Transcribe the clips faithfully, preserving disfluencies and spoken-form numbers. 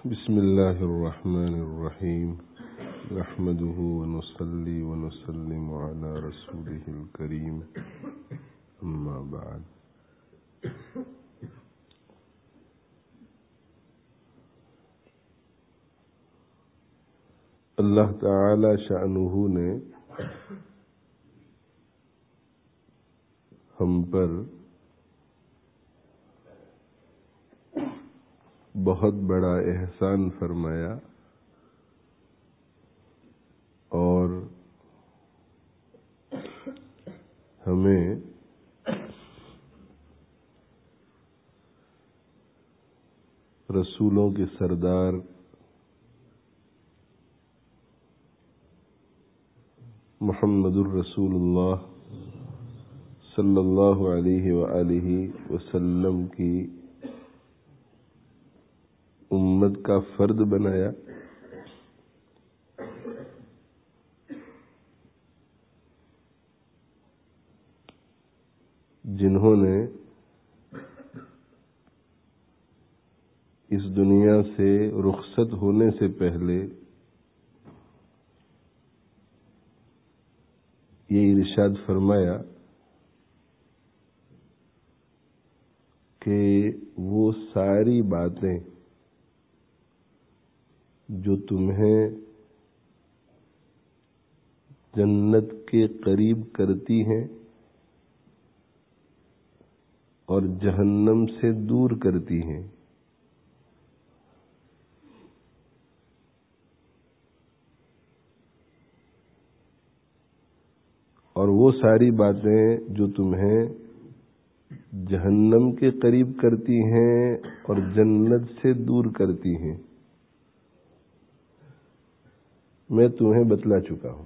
بسم الله الرحمن الرحيم نحمده ونصلي ونسلم على رسوله الكريم أما بعد اللہ تعالی شأنہ نے ہم پر بہت بڑا احسان فرمایا اور ہمیں رسولوں کے سردار محمد الرسول اللہ صلی اللہ علیہ وآلہ وسلم کی امت کا فرد بنایا، جنہوں نے اس دنیا سے رخصت ہونے سے پہلے یہ ارشاد فرمایا کہ وہ ساری باتیں جو تمہیں جنت کے قریب کرتی ہیں اور جہنم سے دور کرتی ہیں، اور وہ ساری باتیں جو تمہیں جہنم کے قریب کرتی ہیں اور جنت سے دور کرتی ہیں میں تمہیں بتلا چکا ہوں۔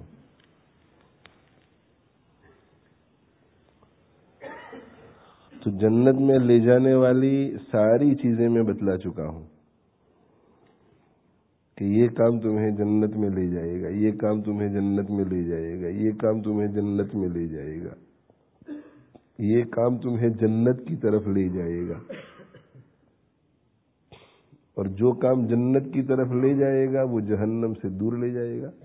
تو جنت میں لے جانے والی ساری چیزیں میں بتلا چکا ہوں کہ یہ کام تمہیں جنت میں لے جائے گا، یہ کام تمہیں جنت میں لے جائے گا، یہ کام تمہیں جنت میں لے جائے گا، یہ کام تمہیں جنت کی طرف لے جائے گا، اور جو کام جنت کی طرف لے جائے گا وہ جہنم سے دور لے جائے گا۔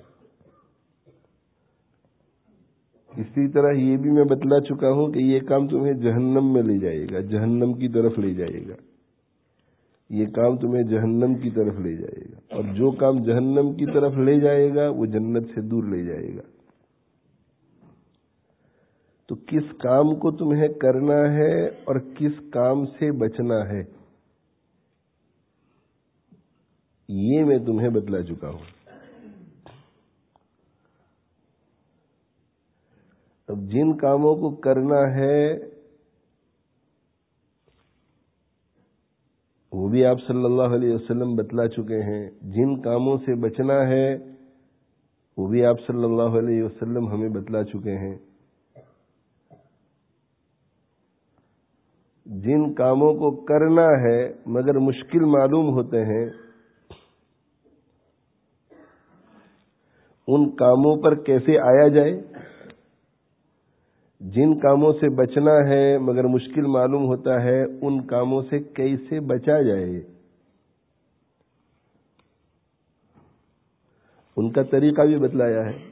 اسی طرح یہ بھی میں بتلا چکا ہوں کہ یہ کام تمہیں جہنم میں لے جائے گا، جہنم کی طرف لے جائے گا، یہ کام تمہیں جہنم کی طرف لے جائے گا، اور جو کام جہنم کی طرف لے جائے گا وہ جنت سے دور لے جائے گا۔ تو کس کام کو تمہیں کرنا ہے اور کس کام سے بچنا ہے یہ میں تمہیں بتلا چکا ہوں۔ اب جن کاموں کو کرنا ہے وہ بھی آپ صلی اللہ علیہ وسلم بتلا چکے ہیں، جن کاموں سے بچنا ہے وہ بھی آپ صلی اللہ علیہ وسلم ہمیں بتلا چکے ہیں۔ جن کاموں کو کرنا ہے مگر مشکل معلوم ہوتے ہیں ان کاموں پر کیسے آیا جائے، جن کاموں سے بچنا ہے مگر مشکل معلوم ہوتا ہے ان کاموں سے کیسے بچا جائے، ان کا طریقہ بھی بتلایا ہے۔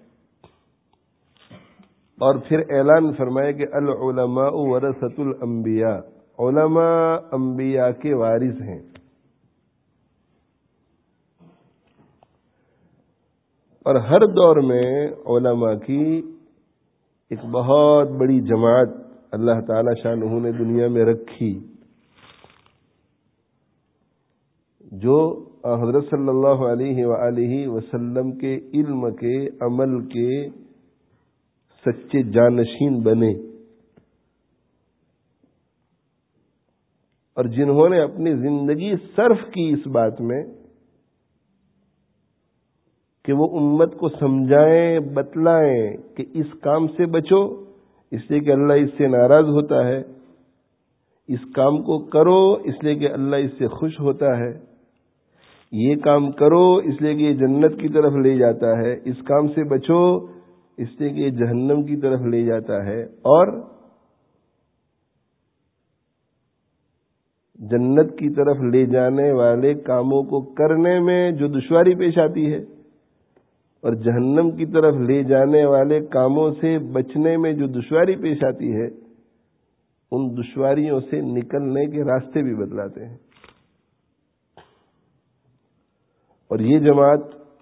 اور پھر اعلان فرمایا کہ العلماء ورثۃ الانبیاء، علماء انبیاء کے وارث ہیں۔ اور ہر دور میں علماء کی ایک بہت بڑی جماعت اللہ تعالی شانہ نے دنیا میں رکھی، جو حضرت صلی اللہ علیہ وآلہ وسلم کے علم کے عمل کے سچے جانشین بنے، اور جنہوں نے اپنی زندگی صرف کی اس بات میں کہ وہ امت کو سمجھائیں، بتلائیں کہ اس کام سے بچو اس لیے کہ اللہ اس سے ناراض ہوتا ہے، اس کام کو کرو اس لیے کہ اللہ اس سے خوش ہوتا ہے، یہ کام کرو اس لیے کہ یہ جنت کی طرف لے جاتا ہے، اس کام سے بچو اس لیے کہ یہ جہنم کی طرف لے جاتا ہے، اور جنت کی طرف لے جانے والے کاموں کو کرنے میں جو دشواری پیش آتی ہے اور جہنم کی طرف لے جانے والے کاموں سے بچنے میں جو دشواری پیش آتی ہے، ان دشواریوں سے نکلنے کے راستے بھی بتلاتے ہیں. اور یہ جماعت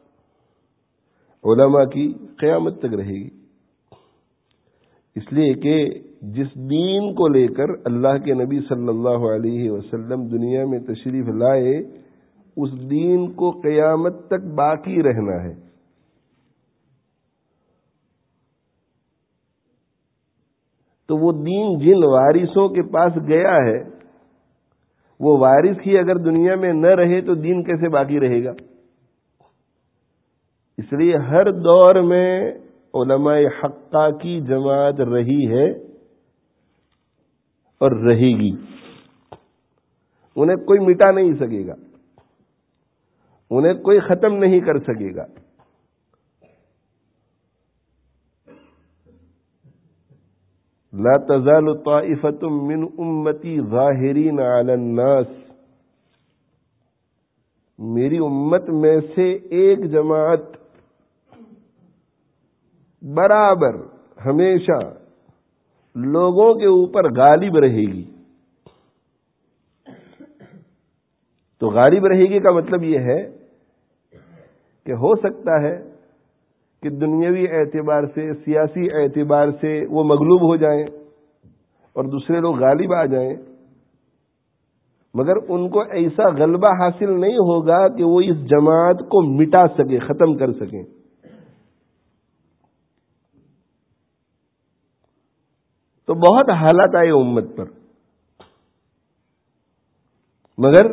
علماء کی قیامت تک رہے گی، اس لیے کہ جس دین کو لے کر اللہ کے نبی صلی اللہ علیہ وسلم دنیا میں تشریف لائے، اس دین کو قیامت تک باقی رہنا ہے. تو وہ دین جن وارثوں کے پاس گیا ہے، وہ وارث ہی اگر دنیا میں نہ رہے تو دین کیسے باقی رہے گا؟ اس لیے ہر دور میں علماء حقہ کی جماعت رہی ہے اور رہے گی. انہیں کوئی مٹا نہیں سکے گا، انہیں کوئی ختم نہیں کر سکے گا. لا تزال طائفة من امتی ظاہرین علی الناس، میری امت میں سے ایک جماعت برابر ہمیشہ لوگوں کے اوپر غالب رہے گی. تو غالب رہے گی کا مطلب یہ ہے کہ ہو سکتا ہے کہ دنیاوی اعتبار سے، سیاسی اعتبار سے وہ مغلوب ہو جائیں اور دوسرے لوگ غالب آ جائیں، مگر ان کو ایسا غلبہ حاصل نہیں ہوگا کہ وہ اس جماعت کو مٹا سکے، ختم کر سکیں. تو بہت حالات آئے امت پر، مگر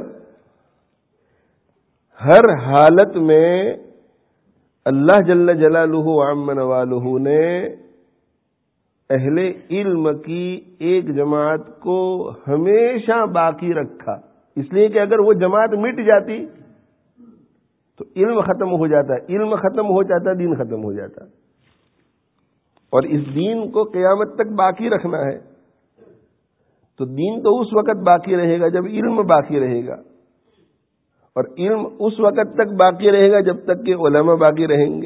ہر حالت میں اللہ جل جلالہ وعم نوالہ نے اہل علم کی ایک جماعت کو ہمیشہ باقی رکھا. اس لیے کہ اگر وہ جماعت مٹ جاتی تو علم ختم ہو جاتا ہے، علم ختم ہو جاتا، دین ختم ہو جاتا. اور اس دین کو قیامت تک باقی رکھنا ہے تو دین تو اس وقت باقی رہے گا جب علم باقی رہے گا، اور علم اس وقت تک باقی رہے گا جب تک کہ علماء باقی رہیں گے.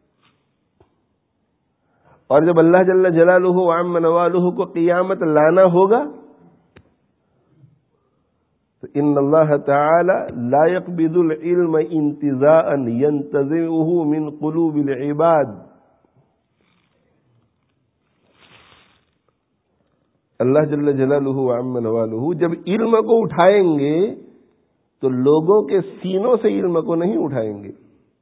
اور جب اللہ جل جلالہ وعم نوالہ کو قیامت لانا ہوگا تو ان اللہ تعالی لا يقبض العلم انتزاعا ينتزعه من قلوب العباد. اللہ جل جلالہ وعم نوالہ جب علم کو اٹھائیں گے تو لوگوں کے سینوں سے علم کو نہیں اٹھائیں گے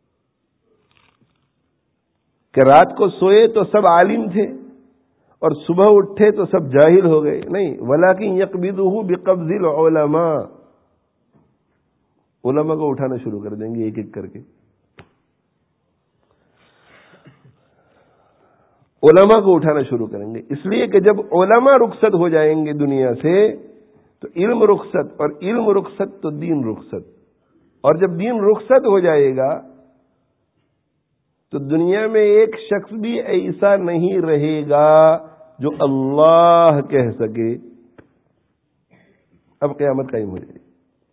کہ رات کو سوئے تو سب عالم تھے اور صبح اٹھے تو سب جاہل ہو گئے. نہیں، ولیکن یقبضہ بقبض العلماء، علماء کو اٹھانا شروع کر دیں گے ایک ایک کر کے. علماء کو اٹھانا شروع کریں گے، اس لیے کہ جب علماء رخصت ہو جائیں گے دنیا سے تو علم رخصت، اور علم رخصت تو دین رخصت. اور جب دین رخصت ہو جائے گا تو دنیا میں ایک شخص بھی ایسا نہیں رہے گا جو اللہ کہہ سکے. اب قیامت قائم ہو جائے گی.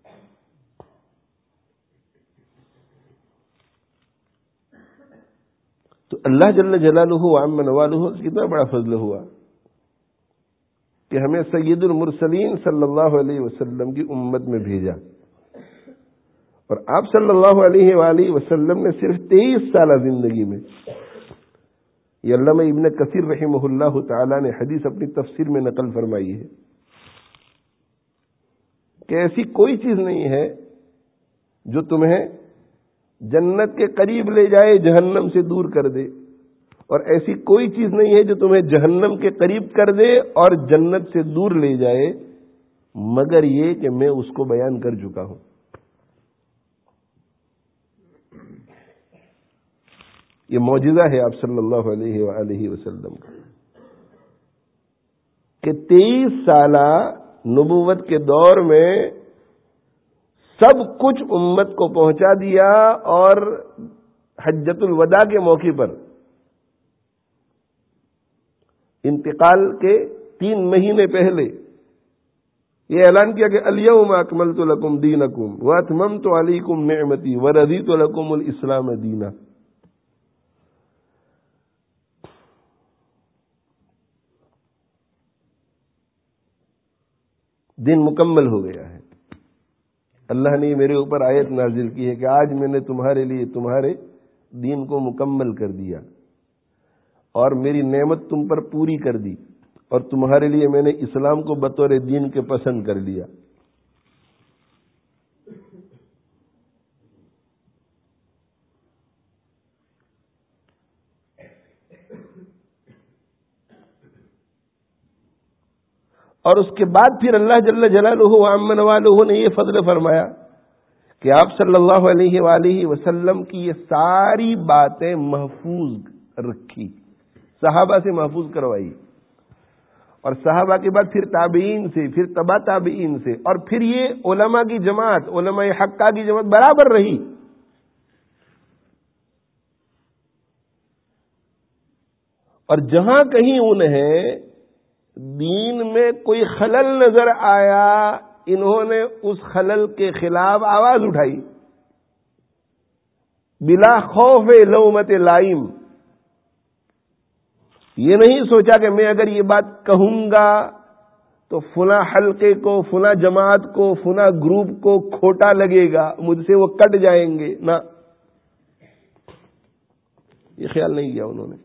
تو اللہ جل جلالہ وعم نوالہ کتنا بڑا فضل ہوا کہ ہمیں سید المرسلین صلی اللہ علیہ وسلم کی امت میں بھیجا. اور آپ صلی اللہ علیہ وآلہ وسلم نے صرف تیئیس سالہ زندگی میں، یہ علامہ ابن کثیر رحمہ اللہ تعالی نے حدیث اپنی تفسیر میں نقل فرمائی ہے کہ ایسی کوئی چیز نہیں ہے جو تمہیں جنت کے قریب لے جائے، جہنم سے دور کر دے، اور ایسی کوئی چیز نہیں ہے جو تمہیں جہنم کے قریب کر دے اور جنت سے دور لے جائے، مگر یہ کہ میں اس کو بیان کر چکا ہوں. یہ معجزہ ہے آپ صلی اللہ علیہ وآلہ وسلم کا کہ تیئیس سالہ نبوت کے دور میں سب کچھ امت کو پہنچا دیا. اور حجۃ الوداع کے موقع پر انتقال کے تین مہینے پہلے یہ اعلان کیا کہ الیوم اکملت لکم دینکم واتممت علیکم نعمتی ورضیت لکم الاسلام دینا. دن مکمل ہو گیا ہے. اللہ نے میرے اوپر آیت نازل کی ہے کہ آج میں نے تمہارے لیے تمہارے دین کو مکمل کر دیا اور میری نعمت تم پر پوری کر دی اور تمہارے لیے میں نے اسلام کو بطور دین کے پسند کر لیا. اور اس کے بعد پھر اللہ جل جلالہ وعم نوالہ نے یہ فضل فرمایا کہ آپ صلی اللہ علیہ وآلہ وسلم کی یہ ساری باتیں محفوظ رکھی، صحابہ سے محفوظ کروائی، اور صحابہ کے بعد پھر تابعین سے، پھر تبع تابعین سے، اور پھر یہ علماء کی جماعت، علماء حقہ کی جماعت برابر رہی. اور جہاں کہیں انہیں دین میں کوئی خلل نظر آیا انہوں نے اس خلل کے خلاف آواز اٹھائی بلا خوف لومت لائم. یہ نہیں سوچا کہ میں اگر یہ بات کہوں گا تو فلاں حلقے کو، فلاں جماعت کو، فلاں گروپ کو کھوٹا لگے گا، مجھ سے وہ کٹ جائیں گے. نہ، یہ خیال نہیں کیا انہوں نے.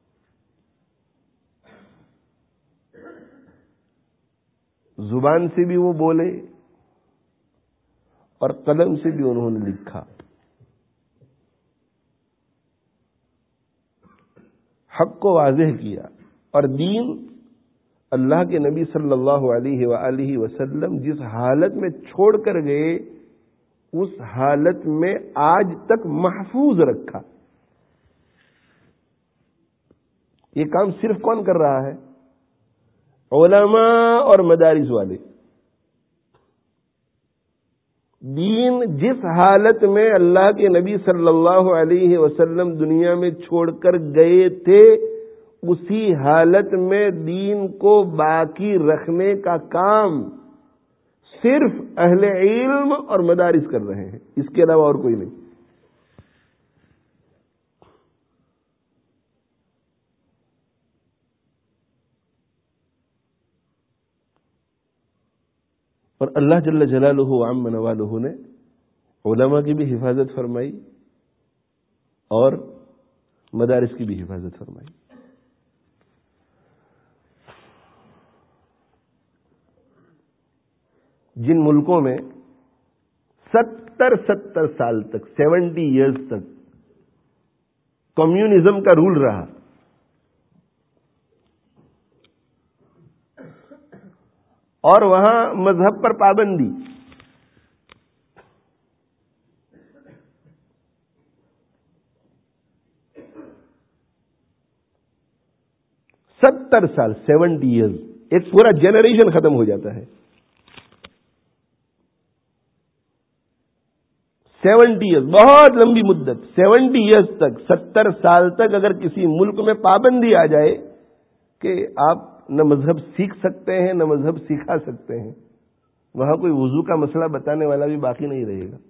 زبان سے بھی وہ بولے اور قلم سے بھی انہوں نے لکھا. حق کو واضح کیا، اور دین اللہ کے نبی صلی اللہ علیہ وآلہ وسلم جس حالت میں چھوڑ کر گئے اس حالت میں آج تک محفوظ رکھا. یہ کام صرف کون کر رہا ہے؟ علماء اور مدارس والے. دین جس حالت میں اللہ کے نبی صلی اللہ علیہ وسلم دنیا میں چھوڑ کر گئے تھے اسی حالت میں دین کو باقی رکھنے کا کام صرف اہل علم اور مدارس کر رہے ہیں، اس کے علاوہ اور کوئی نہیں. اور اللہ جل جلالہ وعم نوالہ نے علماء کی بھی حفاظت فرمائی اور مدارس کی بھی حفاظت فرمائی. جن ملکوں میں ستر ستر سال تک، سیونٹی ایئرز تک کمیونزم کا رول رہا، اور وہاں مذہب پر پابندی، ستر سال، سیونٹی ایئرز، ایک پورا جنریشن ختم ہو جاتا ہے. سیونٹی ایئرز بہت لمبی مدت، سیونٹی ایئرز تک، ستر سال تک اگر کسی ملک میں پابندی آ جائے کہ آپ نہ مذہب سیکھ سکتے ہیں نہ مذہب سکھا سکتے ہیں، وہاں کوئی وضو کا مسئلہ بتانے والا بھی باقی نہیں رہے گا.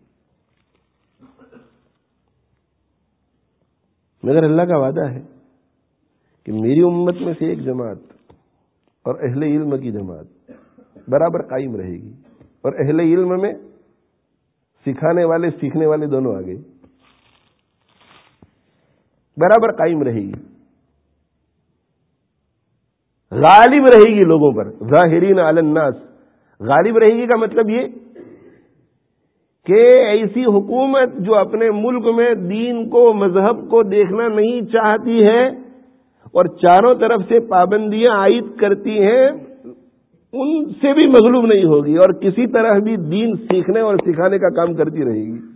مگر اللہ کا وعدہ ہے کہ میری امت میں سے ایک جماعت اور اہل علم کی جماعت برابر قائم رہے گی، اور اہل علم میں سکھانے والے سیکھنے والے دونوں آگے برابر قائم رہے گی، غالب رہے گی لوگوں پر. ظاہرین علی الناس، غالب رہے گی کا مطلب یہ کہ ایسی حکومت جو اپنے ملک میں دین کو، مذہب کو دیکھنا نہیں چاہتی ہے اور چاروں طرف سے پابندیاں عائد کرتی ہیں، ان سے بھی مغلوب نہیں ہوگی اور کسی طرح بھی دین سیکھنے اور سکھانے کا کام کرتی رہے گی.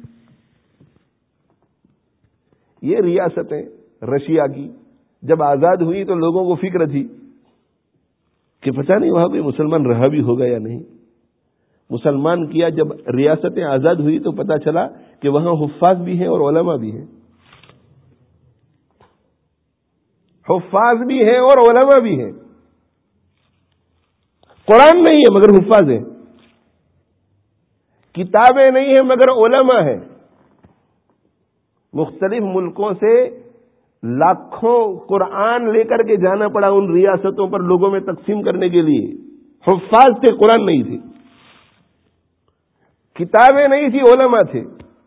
یہ ریاستیں رشیا کی جب آزاد ہوئی تو لوگوں کو فکر تھی کہ پتہ نہیں وہاں کوئی مسلمان رہا بھی ہوگا یا نہیں. مسلمان کیا جب ریاستیں آزاد ہوئی تو پتہ چلا کہ وہاں حفاظ بھی ہیں اور علماء بھی ہیں، حفاظ بھی ہیں اور علماء بھی ہیں. قرآن نہیں ہے مگر حفاظ ہیں. کتابیں نہیں ہیں مگر علماء ہیں. مختلف ملکوں سے لاکھوں قرآن لے کر کے جانا پڑا ان ریاستوں پر لوگوں میں تقسیم کرنے کے لیے. حفاظ تھے, قرآن نہیں تھے, کتابیں نہیں تھی, علماء تھے.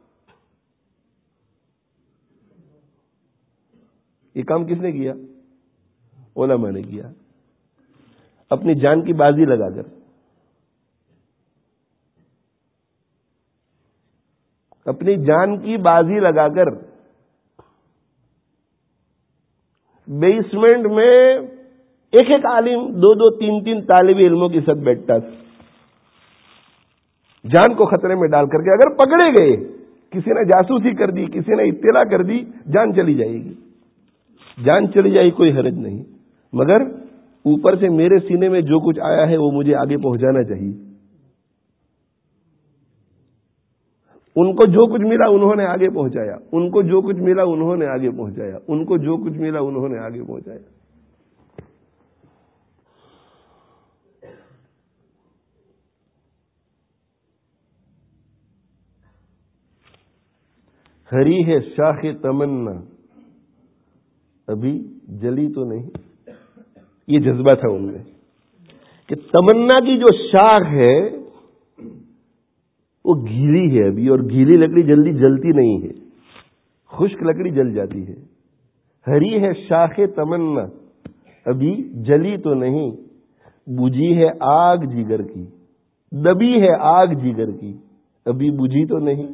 یہ کام کس نے کیا؟ علماء نے کیا, اپنی جان کی بازی لگا کر. اپنی جان کی بازی لگا کر بیسمنٹ میں ایک ایک عالم دو دو تین تین طالب علموں کے ساتھ بیٹھتا تھا, جان کو خطرے میں ڈال کر کے. اگر پکڑے گئے, کسی نے جاسوسی کر دی, کسی نے اطلاع کر دی, جان چلی جائے گی. جان چلی جائے, کوئی حرج نہیں, مگر اوپر سے میرے سینے میں جو کچھ آیا ہے وہ مجھے آگے پہنچانا چاہیے. ان کو جو کچھ ملا انہوں نے آگے پہنچایا, ان کو جو کچھ ملا انہوں نے آگے پہنچایا, ان کو جو کچھ ملا انہوں نے آگے پہنچایا. ہری ہے شاخ تمنا ابھی جلی تو نہیں. یہ جذبہ تھا ان میں کہ تمنا کی جو شاخ ہے وہ گیلی ہے ابھی, اور گیلی لکڑی جلدی جلتی نہیں ہے, خشک لکڑی جل جاتی ہے. ہری ہے شاخ تمنا ابھی جلی تو نہیں, بجھی ہے آگ جگر کی, دبی ہے آگ جگر کی ابھی بجھی تو نہیں.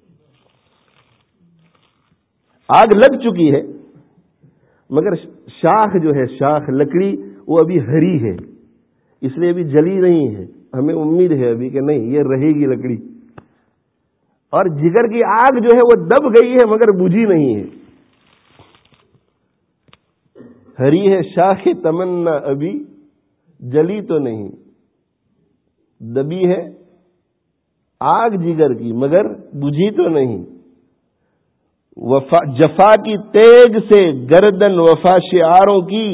آگ لگ چکی ہے مگر شاخ جو ہے, شاخ لکڑی, وہ ابھی ہری ہے, اس لیے ابھی جلی نہیں ہے. ہمیں امید ہے ابھی کہ نہیں یہ رہے گی لکڑی. اور جگر کی آگ جو ہے وہ دب گئی ہے مگر بجھی نہیں ہے. ہری ہے شاخ تمنا ابھی جلی تو نہیں, دبی ہے آگ جگر کی مگر بجھی تو نہیں. وفا جفا کی تیگ سے گردن وفا شعاروں کی,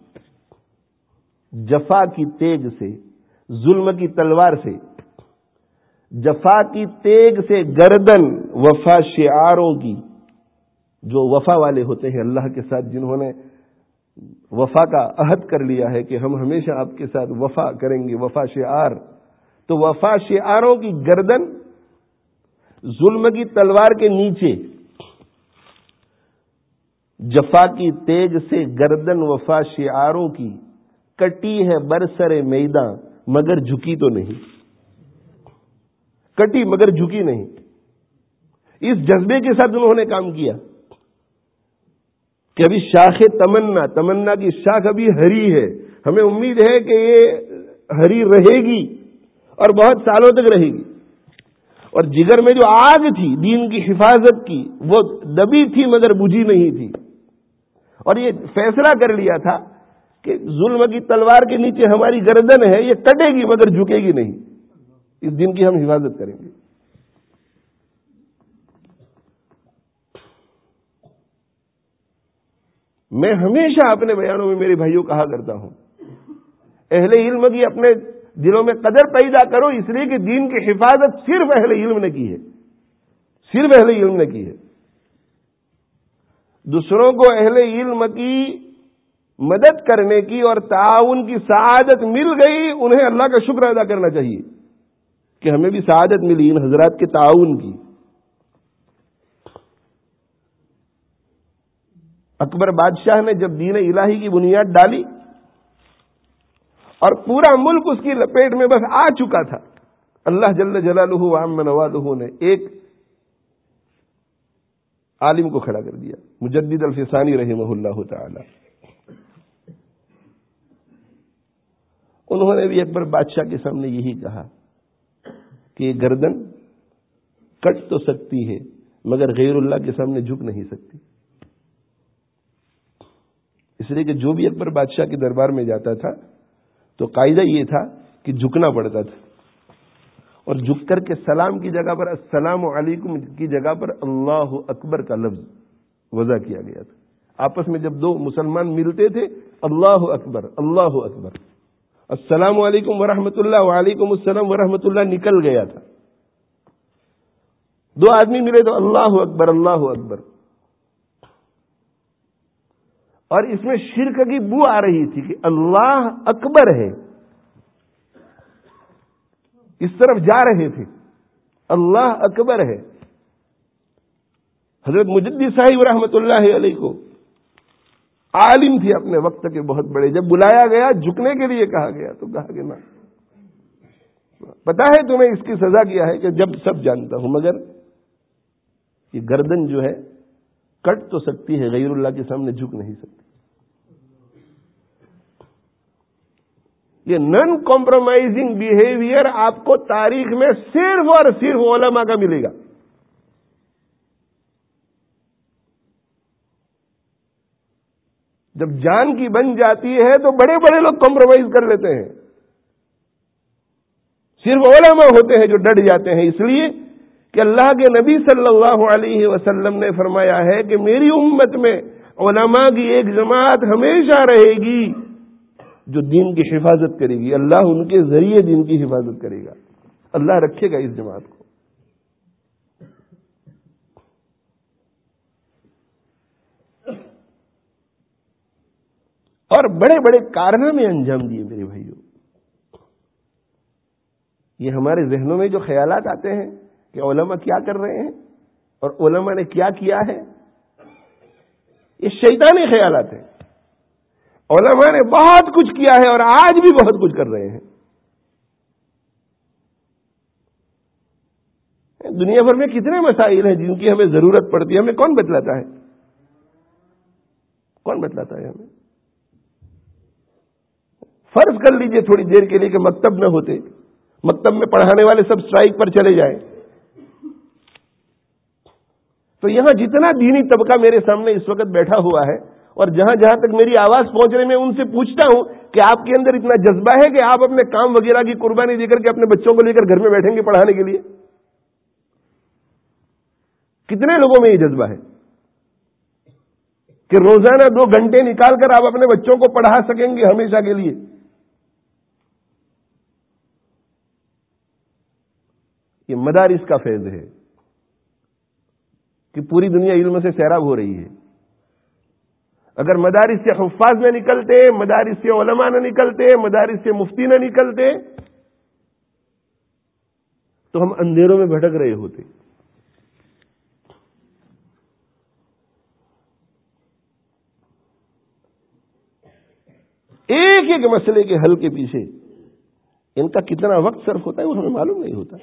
جفا کی تیگ سے, ظلم کی تلوار سے, جفا کی تیگ سے گردن وفا شعاروں کی. جو وفا والے ہوتے ہیں اللہ کے ساتھ, جنہوں نے وفا کا عہد کر لیا ہے کہ ہم ہمیشہ آپ کے ساتھ وفا کریں گے, وفا شعار, تو وفا شعاروں کی گردن ظلم کی تلوار کے نیچے, جفا کی تیگ سے گردن وفا شعاروں کی, کٹی ہے برسر میداں مگر جھکی تو نہیں. کٹی مگر جھکی نہیں. اس جذبے کے ساتھ انہوں نے کام کیا کہ ابھی شاخ تمنا, تمنا کی شاخ ابھی ہری ہے, ہمیں امید ہے کہ یہ ہری رہے گی اور بہت سالوں تک رہے گی. اور جگر میں جو آگ تھی دین کی حفاظت کی, وہ دبی تھی مگر بجھی نہیں تھی. اور یہ فیصلہ کر لیا تھا کہ ظلم کی تلوار کے نیچے ہماری گردن ہے, یہ کٹے گی مگر جھکے گی نہیں. اس دن کی ہم حفاظت کریں گے. میں ہمیشہ اپنے بیانوں میں میرے بھائیوں کہا کرتا ہوں, اہل علم کی اپنے دلوں میں قدر پیدا کرو, اس لیے کہ دین کی حفاظت صرف اہل علم نے کی ہے, صرف اہل علم نے کی ہے. دوسروں کو اہل علم کی مدد کرنے کی اور تعاون کی سعادت مل گئی, انہیں اللہ کا شکر ادا کرنا چاہیے کہ ہمیں بھی سعادت ملی ان حضرات کے تعاون کی. اکبر بادشاہ نے جب دین الہی کی بنیاد ڈالی اور پورا ملک اس کی لپیٹ میں بس آ چکا تھا, اللہ جل جلالہ و عم نوالہ نے ایک عالم کو کھڑا کر دیا, مجدد الفسانی رحمہ اللہ تعالی. انہوں نے بھی اکبر بادشاہ کے سامنے یہی کہا کہ یہ گردن کٹ تو سکتی ہے مگر غیر اللہ کے سامنے جھک نہیں سکتی. اس لیے کہ جو بھی اکبر بادشاہ کے دربار میں جاتا تھا تو قاعدہ یہ تھا کہ جھکنا پڑتا تھا, اور جھک کر کے سلام کی جگہ پر السلام علیکم کی جگہ پر اللہ اکبر کا لفظ وضع کیا گیا تھا. آپس میں جب دو مسلمان ملتے تھے اللہ اکبر اللہ اکبر, السلام علیکم ورحمۃ اللہ وعلیکم السلام ورحمۃ اللہ نکل گیا تھا. دو آدمی ملے تو اللہ اکبر اللہ اکبر، اور اس میں شرک کی بو آ رہی تھی کہ اللہ اکبر ہے، اس طرف جا رہے تھے اللہ اکبر ہے۔ حضرت مجدد صاحب رحمۃ اللہ علیہ کو عالم تھے اپنے وقت کے بہت بڑے، جب بلایا گیا جھکنے کے لیے کہا گیا تو کہا کہ نہ، پتا ہے تمہیں اس کی سزا کیا ہے کہ جب سب جانتا ہوں، مگر یہ گردن جو ہے کٹ تو سکتی ہے، غیر اللہ کے سامنے جھک نہیں سکتی۔ یہ نان کمپرومائزنگ بیہیویئر آپ کو تاریخ میں صرف اور صرف علماء کا ملے گا۔ جب جان کی بن جاتی ہے تو بڑے بڑے لوگ کمپرومائز کر لیتے ہیں، صرف علماء ہوتے ہیں جو ڈٹ جاتے ہیں، اس لیے کہ اللہ کے نبی صلی اللہ علیہ وسلم نے فرمایا ہے کہ میری امت میں علماء کی ایک جماعت ہمیشہ رہے گی جو دین کی حفاظت کرے گی، اللہ ان کے ذریعے دین کی حفاظت کرے گا، اللہ رکھے گا اس جماعت کو۔ اور بڑے بڑے کارنامے انجام دیے میرے بھائیوں۔ یہ ہمارے ذہنوں میں جو خیالات آتے ہیں کہ علماء کیا کر رہے ہیں اور علماء نے کیا کیا ہے، یہ شیطانی خیالات ہیں۔ علماء نے بہت کچھ کیا ہے اور آج بھی بہت کچھ کر رہے ہیں۔ دنیا بھر میں کتنے مسائل ہیں جن کی ہمیں ضرورت پڑتی ہے، ہمیں کون بتلاتا ہے؟ کون بتلاتا ہے ہمیں؟ فرض کر لیجئے تھوڑی دیر کے لیے کہ مکتب نہ ہوتے، مکتب میں پڑھانے والے سب سٹرائک پر چلے جائیں، تو یہاں جتنا دینی طبقہ میرے سامنے اس وقت بیٹھا ہوا ہے اور جہاں جہاں تک میری آواز پہنچ رہی، میں ان سے پوچھتا ہوں کہ آپ کے اندر اتنا جذبہ ہے کہ آپ اپنے کام وغیرہ کی قربانی دے کر کے اپنے بچوں کو لے کر گھر میں بیٹھیں گے پڑھانے کے لیے؟ کتنے لوگوں میں یہ جذبہ ہے کہ روزانہ دو گھنٹے نکال کر آپ اپنے بچوں کو پڑھا سکیں گے ہمیشہ کے لیے؟ یہ مدارس کا فیض ہے کہ پوری دنیا علم سے سیراب ہو رہی ہے۔ اگر مدارس سے حفاظ نہ نکلتے، مدارس سے علماء نہ نکلتے، مدارس سے مفتی نہ نکلتے تو ہم اندھیروں میں بھٹک رہے ہوتے۔ ایک ایک مسئلے کے حل کے پیچھے ان کا کتنا وقت صرف ہوتا ہے وہ ہمیں معلوم نہیں ہوتا،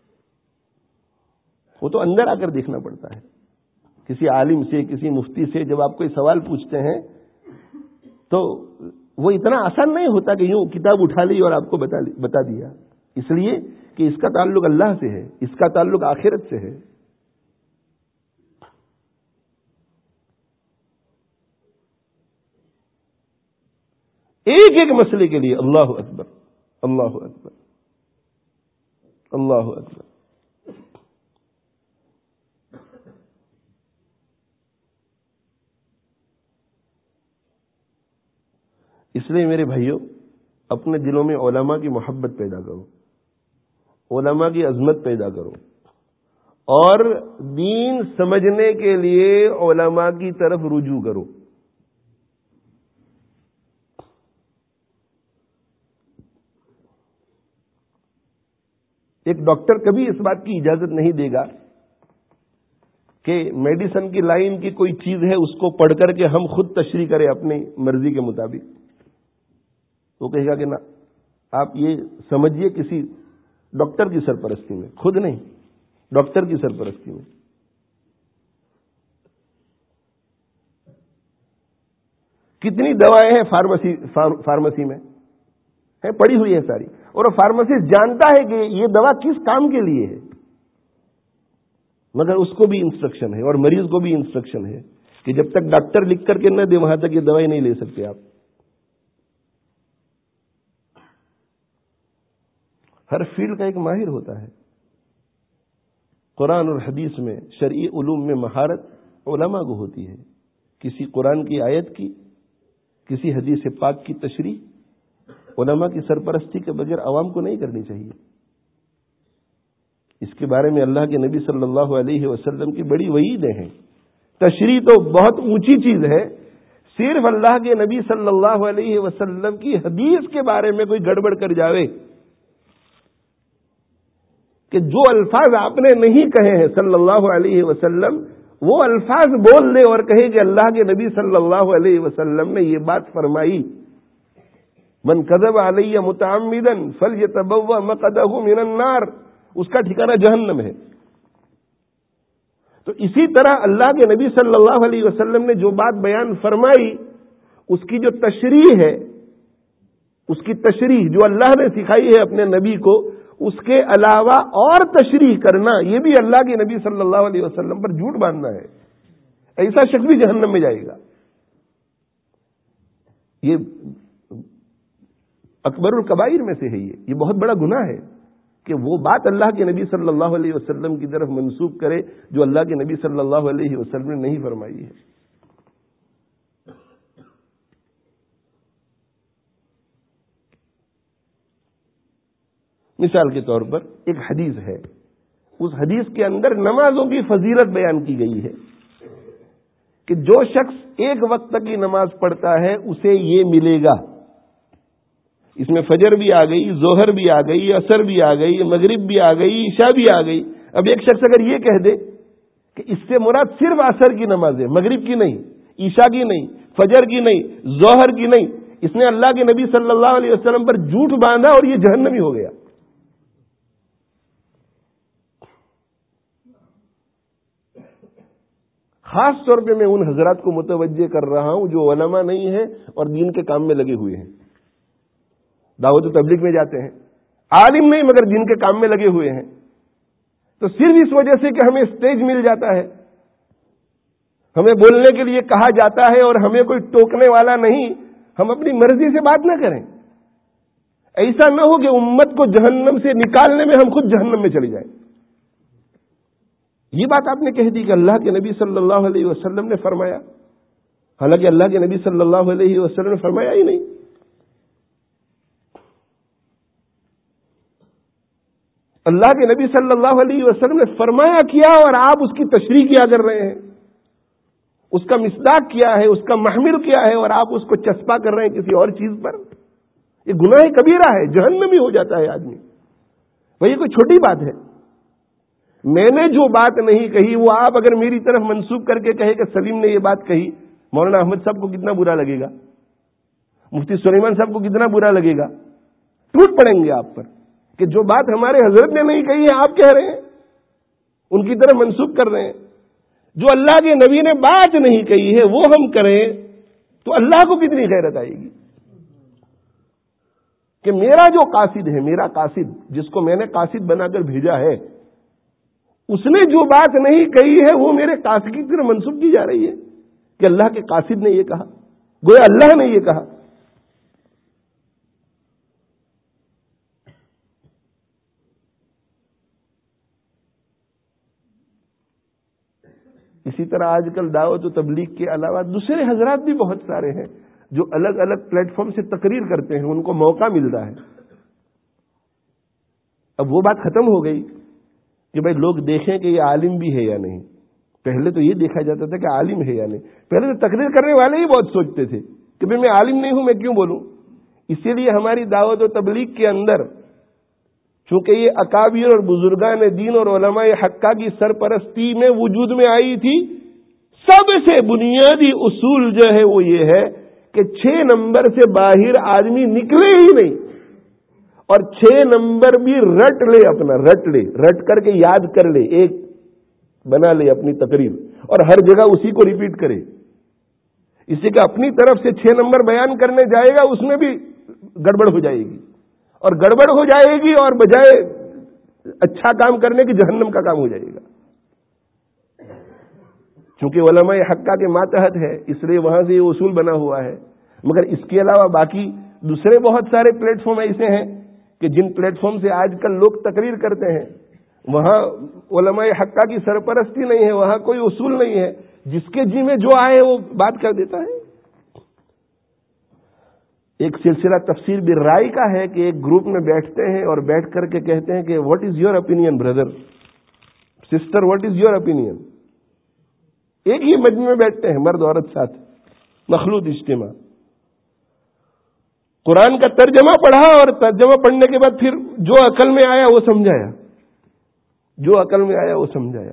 وہ تو اندر آ کر دیکھنا پڑتا ہے۔ کسی عالم سے، کسی مفتی سے جب آپ کوئی سوال پوچھتے ہیں تو وہ اتنا آسان نہیں ہوتا کہ یوں کتاب اٹھا لی اور آپ کو بتا بتا دیا، اس لیے کہ اس کا تعلق اللہ سے ہے، اس کا تعلق آخرت سے ہے۔ ایک ایک مسئلے کے لیے اللہ اکبر اللہ اکبر اللہ اکبر۔ اس لیے میرے بھائیوں، اپنے دلوں میں علماء کی محبت پیدا کرو، علماء کی عظمت پیدا کرو، اور دین سمجھنے کے لیے علماء کی طرف رجوع کرو۔ ایک ڈاکٹر کبھی اس بات کی اجازت نہیں دے گا کہ میڈیسن کی لائن کی کوئی چیز ہے اس کو پڑھ کر کے ہم خود تشریح کریں اپنی مرضی کے مطابق۔ وہ کہے گا کہ نہ، آپ یہ سمجھیے کسی ڈاکٹر کی سرپرستی میں، خود نہیں، ڈاکٹر کی سرپرستی میں۔ کتنی دوائیں ہیں فارمیسی فارمیسی میں ہے، پڑی ہوئی ہے ساری، اور وہ فارماسسٹ جانتا ہے کہ یہ دوا کس کام کے لیے ہے، مگر اس کو بھی انسٹرکشن ہے اور مریض کو بھی انسٹرکشن ہے کہ جب تک ڈاکٹر لکھ کر کے نہ دے وہاں تک یہ دوائی نہیں لے سکتے آپ۔ ہر فیلڈ کا ایک ماہر ہوتا ہے۔ قرآن اور حدیث میں، شرعی علوم میں مہارت علماء کو ہوتی ہے۔ کسی قرآن کی آیت کی، کسی حدیث پاک کی تشریح علماء کی سرپرستی کے بغیر عوام کو نہیں کرنی چاہیے۔ اس کے بارے میں اللہ کے نبی صلی اللہ علیہ وسلم کی بڑی وعیدیں ہیں. تشریح تو بہت اونچی چیز ہے، صرف اللہ کے نبی صلی اللہ علیہ وسلم کی حدیث کے بارے میں کوئی گڑبڑ کر جاوے کہ جو الفاظ آپ نے نہیں کہے ہیں صلی اللہ علیہ وسلم، وہ الفاظ بول دے اور کہے کہ اللہ کے نبی صلی اللہ علیہ وسلم نے یہ بات فرمائی، من کذب علی متعمدا فلیتبوأ مقعدہ من النار، اس کا ٹھکانہ جہنم ہے. تو اسی طرح اللہ کے نبی صلی اللہ علیہ وسلم نے جو بات بیان فرمائی، اس کی جو تشریح ہے، اس کی تشریح جو اللہ نے سکھائی ہے اپنے نبی کو، اس کے علاوہ اور تشریح کرنا، یہ بھی اللہ کے نبی صلی اللہ علیہ وسلم پر جھوٹ باندھنا ہے. ایسا شخص بھی جہنم میں جائے گا. یہ اکبر الکبائر میں سے ہے. یہ یہ بہت بڑا گناہ ہے کہ وہ بات اللہ کے نبی صلی اللہ علیہ وسلم کی طرف منسوب کرے جو اللہ کے نبی صلی اللہ علیہ وسلم نے نہیں فرمائی ہے. مثال کے طور پر ایک حدیث ہے، اس حدیث کے اندر نمازوں کی فضیلت بیان کی گئی ہے کہ جو شخص ایک وقت کی نماز پڑھتا ہے اسے یہ ملے گا. اس میں فجر بھی آ گئی، ظہر بھی آ گئی، عصر بھی آ گئی، مغرب بھی آ گئی، عشاء بھی آ گئی. اب ایک شخص اگر یہ کہہ دے کہ اس سے مراد صرف عصر کی نماز ہے، مغرب کی نہیں، عشاء کی نہیں، فجر کی نہیں، ظہر کی نہیں، اس نے اللہ کے نبی صلی اللہ علیہ وسلم پر جھوٹ باندھا اور یہ جہنمی ہو گیا. خاص طور پہ میں ان حضرات کو متوجہ کر رہا ہوں جو علماء نہیں ہیں اور دین کے کام میں لگے ہوئے ہیں، دعوت و تبلیغ میں جاتے ہیں، عالم نہیں مگر دین کے کام میں لگے ہوئے ہیں. تو صرف اس وجہ سے کہ ہمیں اسٹیج مل جاتا ہے، ہمیں بولنے کے لیے کہا جاتا ہے اور ہمیں کوئی ٹوکنے والا نہیں، ہم اپنی مرضی سے بات نہ کریں. ایسا نہ ہو کہ امت کو جہنم سے نکالنے میں ہم خود جہنم میں چلے جائیں. یہ بات آپ نے کہہ دی کہ اللہ کے نبی صلی اللہ علیہ وسلم نے فرمایا، حالانکہ اللہ کے نبی صلی اللہ علیہ وسلم نے فرمایا ہی نہیں. اللہ کے نبی صلی اللہ علیہ وسلم نے فرمایا کیا اور آپ اس کی تشریح کیا کر رہے ہیں، اس کا مصداق کیا ہے، اس کا محمل کیا ہے، اور آپ اس کو چسپا کر رہے ہیں کسی اور چیز پر. یہ گناہ کبیرہ ہے، جہنمی ہو جاتا ہے آدمی. وہ یہ کوئی چھوٹی بات ہے. میں نے جو بات نہیں کہی وہ آپ اگر میری طرف منسوب کر کے کہے کہ سلیم نے یہ بات کہی، مولانا احمد صاحب کو کتنا برا لگے گا، مفتی سلیمان صاحب کو کتنا برا لگے گا. ٹوٹ پڑیں گے آپ پر کہ جو بات ہمارے حضرت نے نہیں کہی ہے آپ کہہ رہے ہیں، ان کی طرف منسوب کر رہے ہیں. جو اللہ کے نبی نے بات نہیں کہی ہے وہ ہم کریں تو اللہ کو کتنی غیرت آئے گی کہ میرا جو قاصد ہے، میرا قاصد جس کو میں نے قاصد بنا کر بھیجا ہے، اس نے جو بات نہیں کہی ہے وہ میرے قاصد کی طرف منسوب کی جا رہی ہے کہ اللہ کے قاصد نے یہ کہا، گویا اللہ نے یہ کہا. اسی طرح آج کل دعوت و تبلیغ کے علاوہ دوسرے حضرات بھی بہت سارے ہیں جو الگ الگ پلیٹ فارم سے تقریر کرتے ہیں، ان کو موقع ملتا ہے. اب وہ بات ختم ہو گئی کہ بھائی لوگ دیکھیں کہ یہ عالم بھی ہے یا نہیں. پہلے تو یہ دیکھا جاتا تھا کہ عالم ہے یا نہیں. پہلے تو تقریر کرنے والے ہی بہت سوچتے تھے کہ بھائی میں عالم نہیں ہوں، میں کیوں بولوں. اسی لیے ہماری دعوت و تبلیغ کے اندر چونکہ یہ اکابر اور بزرگان دین اور علماء حقہ کی سرپرستی میں وجود میں آئی تھی، سب سے بنیادی اصول جو ہے وہ یہ ہے کہ چھ نمبر سے باہر آدمی نکلے ہی نہیں، اور چھ نمبر بھی رٹ لے، اپنا رٹ لے، رٹ کر کے یاد کر لے، ایک بنا لے اپنی تقریر اور ہر جگہ اسی کو ریپیٹ کرے. اسی کا اپنی طرف سے چھ نمبر بیان کرنے جائے گا اس میں بھی گڑبڑ ہو جائے گی، اور گڑبڑ ہو جائے گی اور بجائے اچھا کام کرنے کی جہنم کا کام ہو جائے گا. چونکہ علماء حقہ کے ماتحت ہے اس لیے وہاں سے یہ اصول بنا ہوا ہے. مگر اس کے علاوہ باقی دوسرے بہت سارے پلیٹ فارم ایسے ہیں کہ جن پلیٹ فارم سے آج کل لوگ تقریر کرتے ہیں، وہاں علماء حقہ کی سرپرستی نہیں ہے، وہاں کوئی اصول نہیں ہے، جس کے جی میں جو آئے وہ بات کر دیتا ہے. ایک سلسلہ تفسیر بالرائے کا ہے کہ ایک گروپ میں بیٹھتے ہیں اور بیٹھ کر کے کہتے ہیں کہ what is your opinion brother, sister what is your opinion. ایک ہی مجمع میں بیٹھتے ہیں مرد عورت ساتھ، مخلوط اجتماع. قرآن کا ترجمہ پڑھا اور ترجمہ پڑھنے کے بعد پھر جو عقل میں آیا وہ سمجھایا، جو عقل میں آیا وہ سمجھایا.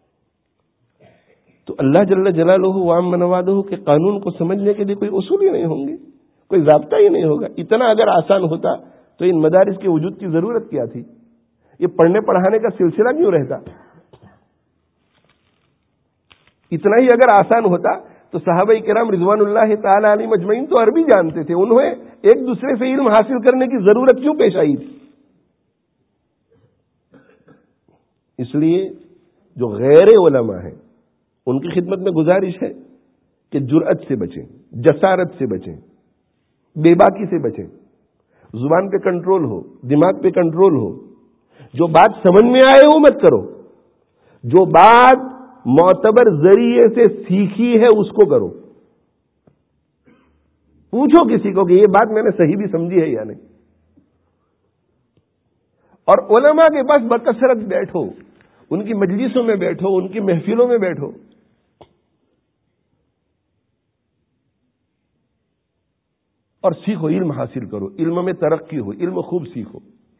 تو اللہ جل جلالہ وعم نوادہ کے قانون کو سمجھنے کے لیے کوئی اصول ہی نہیں ہوں گے، کوئی ضابطہ ہی نہیں ہوگا. اتنا اگر آسان ہوتا تو ان مدارس کے وجود کی ضرورت کیا تھی؟ یہ پڑھنے پڑھانے کا سلسلہ کیوں رہتا؟ اتنا ہی اگر آسان ہوتا تو صحابہ کرام رضوان اللہ تعالی علیہ مجمعین تو عربی جانتے تھے، انہیں ایک دوسرے سے علم حاصل کرنے کی ضرورت کیوں پیش آئی تھی؟ اس لیے جو غیر علماء ہیں ان کی خدمت میں گزارش ہے کہ جرأت سے بچیں، جسارت سے بچیں، بے باکی سے بچیں، زبان پہ کنٹرول ہو، دماغ پہ کنٹرول ہو. جو بات سمجھ میں آئے وہ مت کرو، جو بات معتبر ذریعے سے سیکھی ہے اس کو کرو. پوچھو کسی کو کہ یہ بات میں نے صحیح بھی سمجھی ہے یا نہیں. اور علماء کے پاس بکثرت بیٹھو، ان کی مجلسوں میں بیٹھو، ان کی محفلوں میں بیٹھو. اور سیکھو، علم حاصل کرو، علم میں ترقی ہو، علم خوب سیکھو.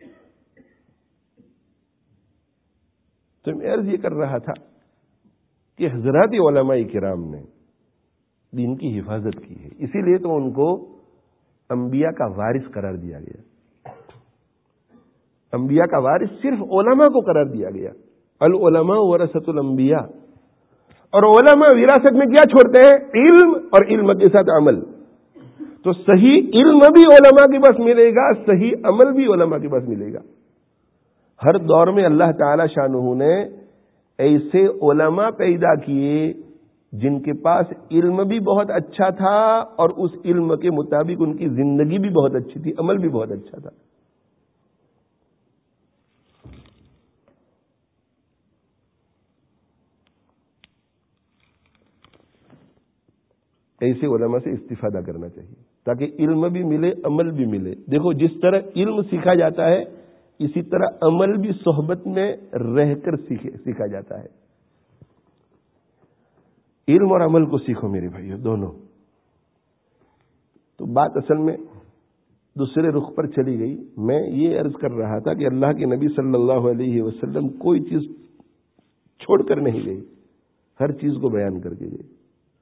تو میں عرض یہ کر رہا تھا کہ حضرات علماء کرام نے دین کی حفاظت کی ہے، اسی لیے تو ان کو انبیاء کا وارث قرار دیا گیا. انبیاء کا وارث صرف علماء کو قرار دیا گیا. العلماء ورثۃ الانبیاء. اور علماء وراثت میں کیا چھوڑتے ہیں؟ علم، اور علم کے ساتھ عمل. تو صحیح علم بھی علماء کے پاس ملے گا، صحیح عمل بھی علماء کے پاس ملے گا. ہر دور میں اللہ تعالی شانہ نے ایسے علماء پیدا کیے جن کے پاس علم بھی بہت اچھا تھا اور اس علم کے مطابق ان کی زندگی بھی بہت اچھی تھی، عمل بھی بہت اچھا تھا. ایسے علماء سے استفادہ کرنا چاہیے تاکہ علم بھی ملے، عمل بھی ملے. دیکھو جس طرح علم سیکھا جاتا ہے اسی طرح عمل بھی صحبت میں رہ کر سیکھا جاتا ہے. علم اور عمل کو سیکھو میرے بھائیو دونوں. تو بات اصل میں دوسرے رخ پر چلی گئی. میں یہ عرض کر رہا تھا کہ اللہ کے نبی صلی اللہ علیہ وسلم کوئی چیز چھوڑ کر نہیں گئی، ہر چیز کو بیان کر کے گئی.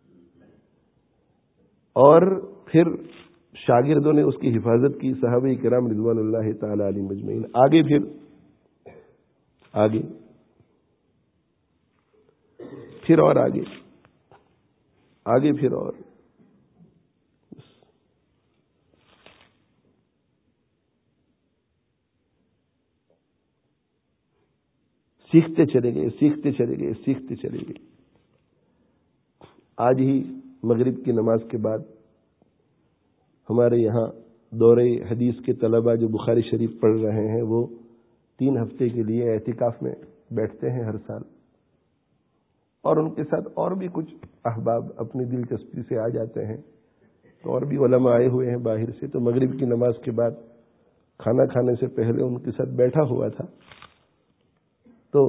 اور پھر شاگردوں نے اس کی حفاظت کی، صحابہ کرام رضوان اللہ تعالی علیہ مجمعین. آگے پھر آگے پھر اور آگے آگے پھر اور سیکھتے چلے گئے سیکھتے چلے گئے سیکھتے چلے گئے. آج ہی مغرب کی نماز کے بعد ہمارے یہاں دورے حدیث کے طلباء جو بخاری شریف پڑھ رہے ہیں وہ تین ہفتے کے لیے اعتکاف میں بیٹھتے ہیں ہر سال، اور ان کے ساتھ اور بھی کچھ احباب اپنی دلچسپی سے آ جاتے ہیں. تو اور بھی علماء آئے ہوئے ہیں باہر سے. تو مغرب کی نماز کے بعد کھانا کھانے سے پہلے ان کے ساتھ بیٹھا ہوا تھا. تو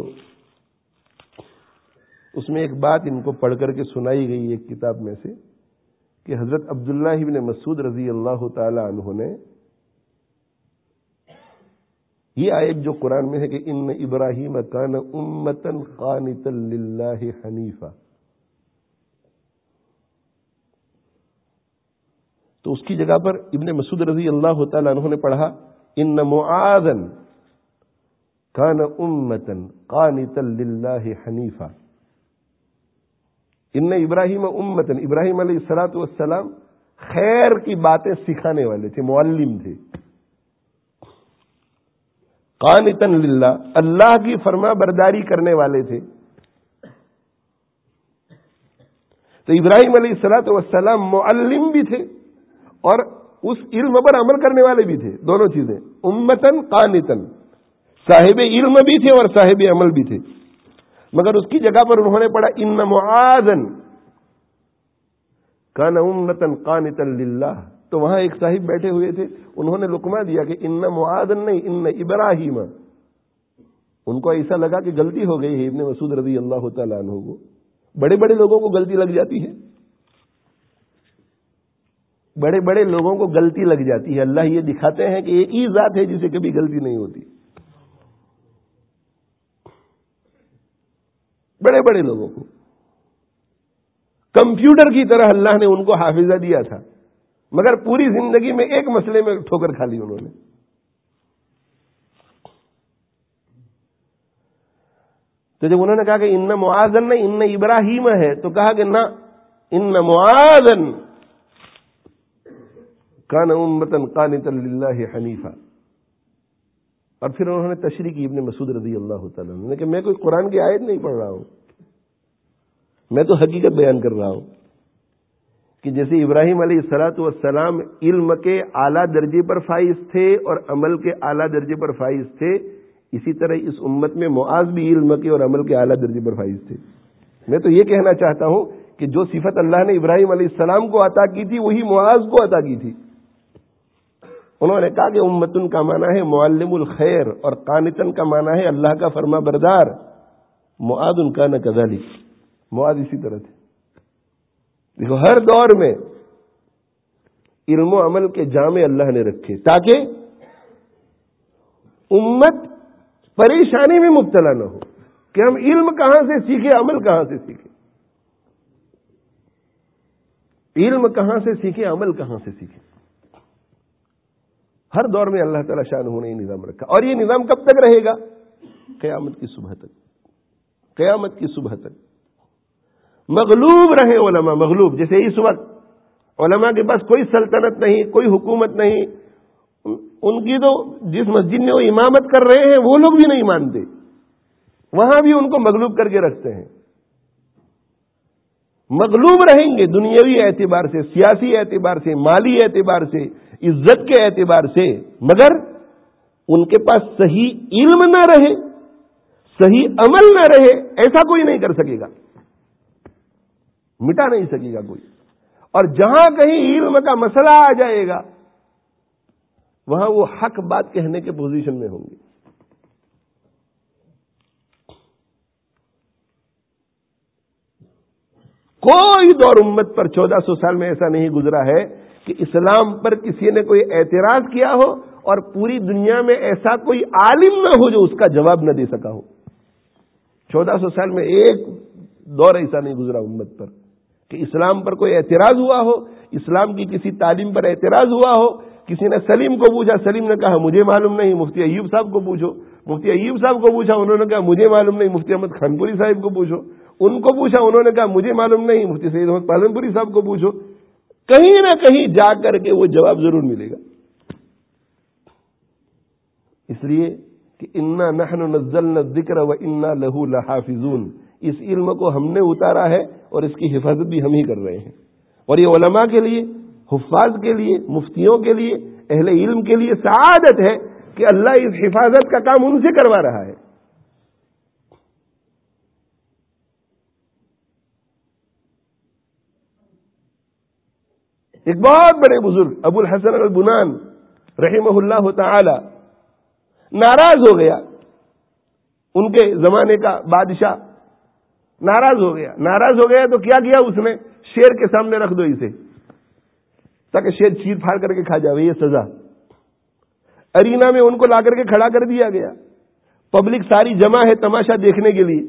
اس میں ایک بات ان کو پڑھ کر کے سنائی گئی ایک کتاب میں سے کہ حضرت عبداللہ ابن مسعود رضی اللہ تعالی عنہ نے یہ آیت جو قرآن میں ہے کہ ان ابراہیم کان امتا قانتا للہ حنیفا، تو اس کی جگہ پر ابن مسعود رضی اللہ تعالی عنہ نے پڑھا ان معاذا کان امتا قانتا للہ حنیفا. ان ابراہیم امتن، ابراہیم علیہ الصلوۃ والسلام خیر کی باتیں سکھانے والے تھے، معلم تھے. قانتا للہ، اللہ کی فرما برداری کرنے والے تھے. تو ابراہیم علیہ الصلوۃ والسلام معلم بھی تھے اور اس علم پر عمل کرنے والے بھی تھے، دونوں چیزیں. امتن قانتن، صاحب علم بھی تھے اور صاحب عمل بھی تھے. مگر اس کی جگہ پر انہوں نے پڑھا ان معاذا کان امتا قانتا للہ. تو وہاں ایک صاحب بیٹھے ہوئے تھے, انہوں نے لقمہ دیا کہ ان معاذ نہیں ان ابراہیم. ان کو ایسا لگا کہ غلطی ہو گئی ہے ابن مسعود رضی اللہ تعالیٰ عنہ کو. بڑے بڑے لوگوں کو غلطی لگ جاتی ہے, بڑے بڑے لوگوں کو غلطی لگ جاتی ہے. اللہ یہ دکھاتے ہیں کہ ایک ہی ذات ہے جسے کبھی غلطی نہیں ہوتی. بڑے بڑے لوگوں کو کمپیوٹر کی طرح اللہ نے ان کو حافظہ دیا تھا, مگر پوری زندگی میں ایک مسئلے میں ٹھوکر کھا لی انہوں نے. تو جب انہوں نے کہا کہ ان معاذن نہیں ان ابراہیم ہے, تو کہا کہ نہ, ان معاذن کان امتن قانتا للہ حنیفا. اور پھر انہوں نے تشریح کی ابن مسعود رضی اللہ تعالیٰ نے کہ میں کوئی قرآن کی آیت نہیں پڑھ رہا ہوں, میں تو حقیقت بیان کر رہا ہوں کہ جیسے ابراہیم علیہ الصلوۃ والسلام علم کے اعلیٰ درجے پر فائز تھے اور عمل کے اعلیٰ درجے پر فائز تھے, اسی طرح اس امت میں معاذ بھی علم کے اور عمل کے اعلیٰ درجے پر فائز تھے. میں تو یہ کہنا چاہتا ہوں کہ جو صفت اللہ نے ابراہیم علیہ السلام کو عطا کی تھی وہی معاذ کو عطا کی تھی. انہوں نے کہا کہ امتن کا معنی ہے معلم الخیر اور قانتن کا معنی ہے اللہ کا فرما بردار. معاذ ان کا نہ کذالک, معاذ اسی طرح تھے. دیکھو ہر دور میں علم و عمل کے جامع اللہ نے رکھے تاکہ امت پریشانی میں مبتلا نہ ہو کہ ہم علم کہاں سے سیکھے, عمل کہاں سے سیکھے. علم کہاں سے سیکھے, عمل کہاں سے سیکھے. ہر دور میں اللہ تعالیٰ شان ہونے یہ نظام رکھا, اور یہ نظام کب تک رہے گا؟ قیامت کی صبح تک. قیامت کی صبح تک مغلوب رہے علماء, مغلوب. جیسے اس وقت علماء کے پاس کوئی سلطنت نہیں, کوئی حکومت نہیں, ان کی تو جس مسجد میں وہ امامت کر رہے ہیں وہ لوگ بھی نہیں مانتے, وہاں بھی ان کو مغلوب کر کے رکھتے ہیں. مغلوب رہیں گے دنیاوی اعتبار سے, سیاسی اعتبار سے, مالی اعتبار سے, عزت کے اعتبار سے, مگر ان کے پاس صحیح علم نہ رہے, صحیح عمل نہ رہے, ایسا کوئی نہیں کر سکے گا, مٹا نہیں سکے گا کوئی. اور جہاں کہیں علم کا مسئلہ آ جائے گا وہاں وہ حق بات کہنے کے پوزیشن میں ہوں گے. کوئی دور امت پر چودہ سو سال میں ایسا نہیں گزرا ہے کہ اسلام پر کسی نے کوئی اعتراض کیا ہو اور پوری دنیا میں ایسا کوئی عالم نہ ہو جو اس کا جواب نہ دے سکا ہو. چودہ سو سال میں ایک دور ایسا نہیں گزرا امت پر کہ اسلام پر کوئی اعتراض ہوا ہو, اسلام کی کسی تعلیم پر اعتراض ہوا ہو. کسی نے سلیم کو پوچھا, سلیم نے کہا مجھے معلوم نہیں. مفتی ایوب صاحب کو پوچھو, مفتی ایوب صاحب کو پوچھا, انہوں نے کہا مجھے معلوم نہیں. مفتی احمد خانپوری صاحب کو پوچھو, ان کو پوچھا, انہوں نے کہا مجھے معلوم نہیں. مفتی سید احمد پالنپوری صاحب کو پوچھو, کہیں نہ کہیں جا کر کے وہ جواب ضرور ملے گا. اس لیے کہ انا نحن نزلنا الذکر وانا لہ لحافظون, اس علم کو ہم نے اتارا ہے اور اس کی حفاظت بھی ہم ہی کر رہے ہیں. اور یہ علماء کے لیے, حفاظ کے لیے, مفتیوں کے لیے, اہل علم کے لیے سعادت ہے کہ اللہ اس حفاظت کا کام ان سے کروا رہا ہے. ایک بہت بڑے بزرگ ابو الحسن البنان رحمہ اللہ تعالی ناراض ہو گیا, ان کے زمانے کا بادشاہ ناراض ہو گیا. ناراض ہو گیا تو کیا کیا اس نے, شیر کے سامنے رکھ دو اسے تاکہ شیر چیر پھاڑ کر کے کھا جائے, یہ سزا. ارینا میں ان کو لا کر کے کھڑا کر دیا گیا, پبلک ساری جمع ہے تماشا دیکھنے کے لیے,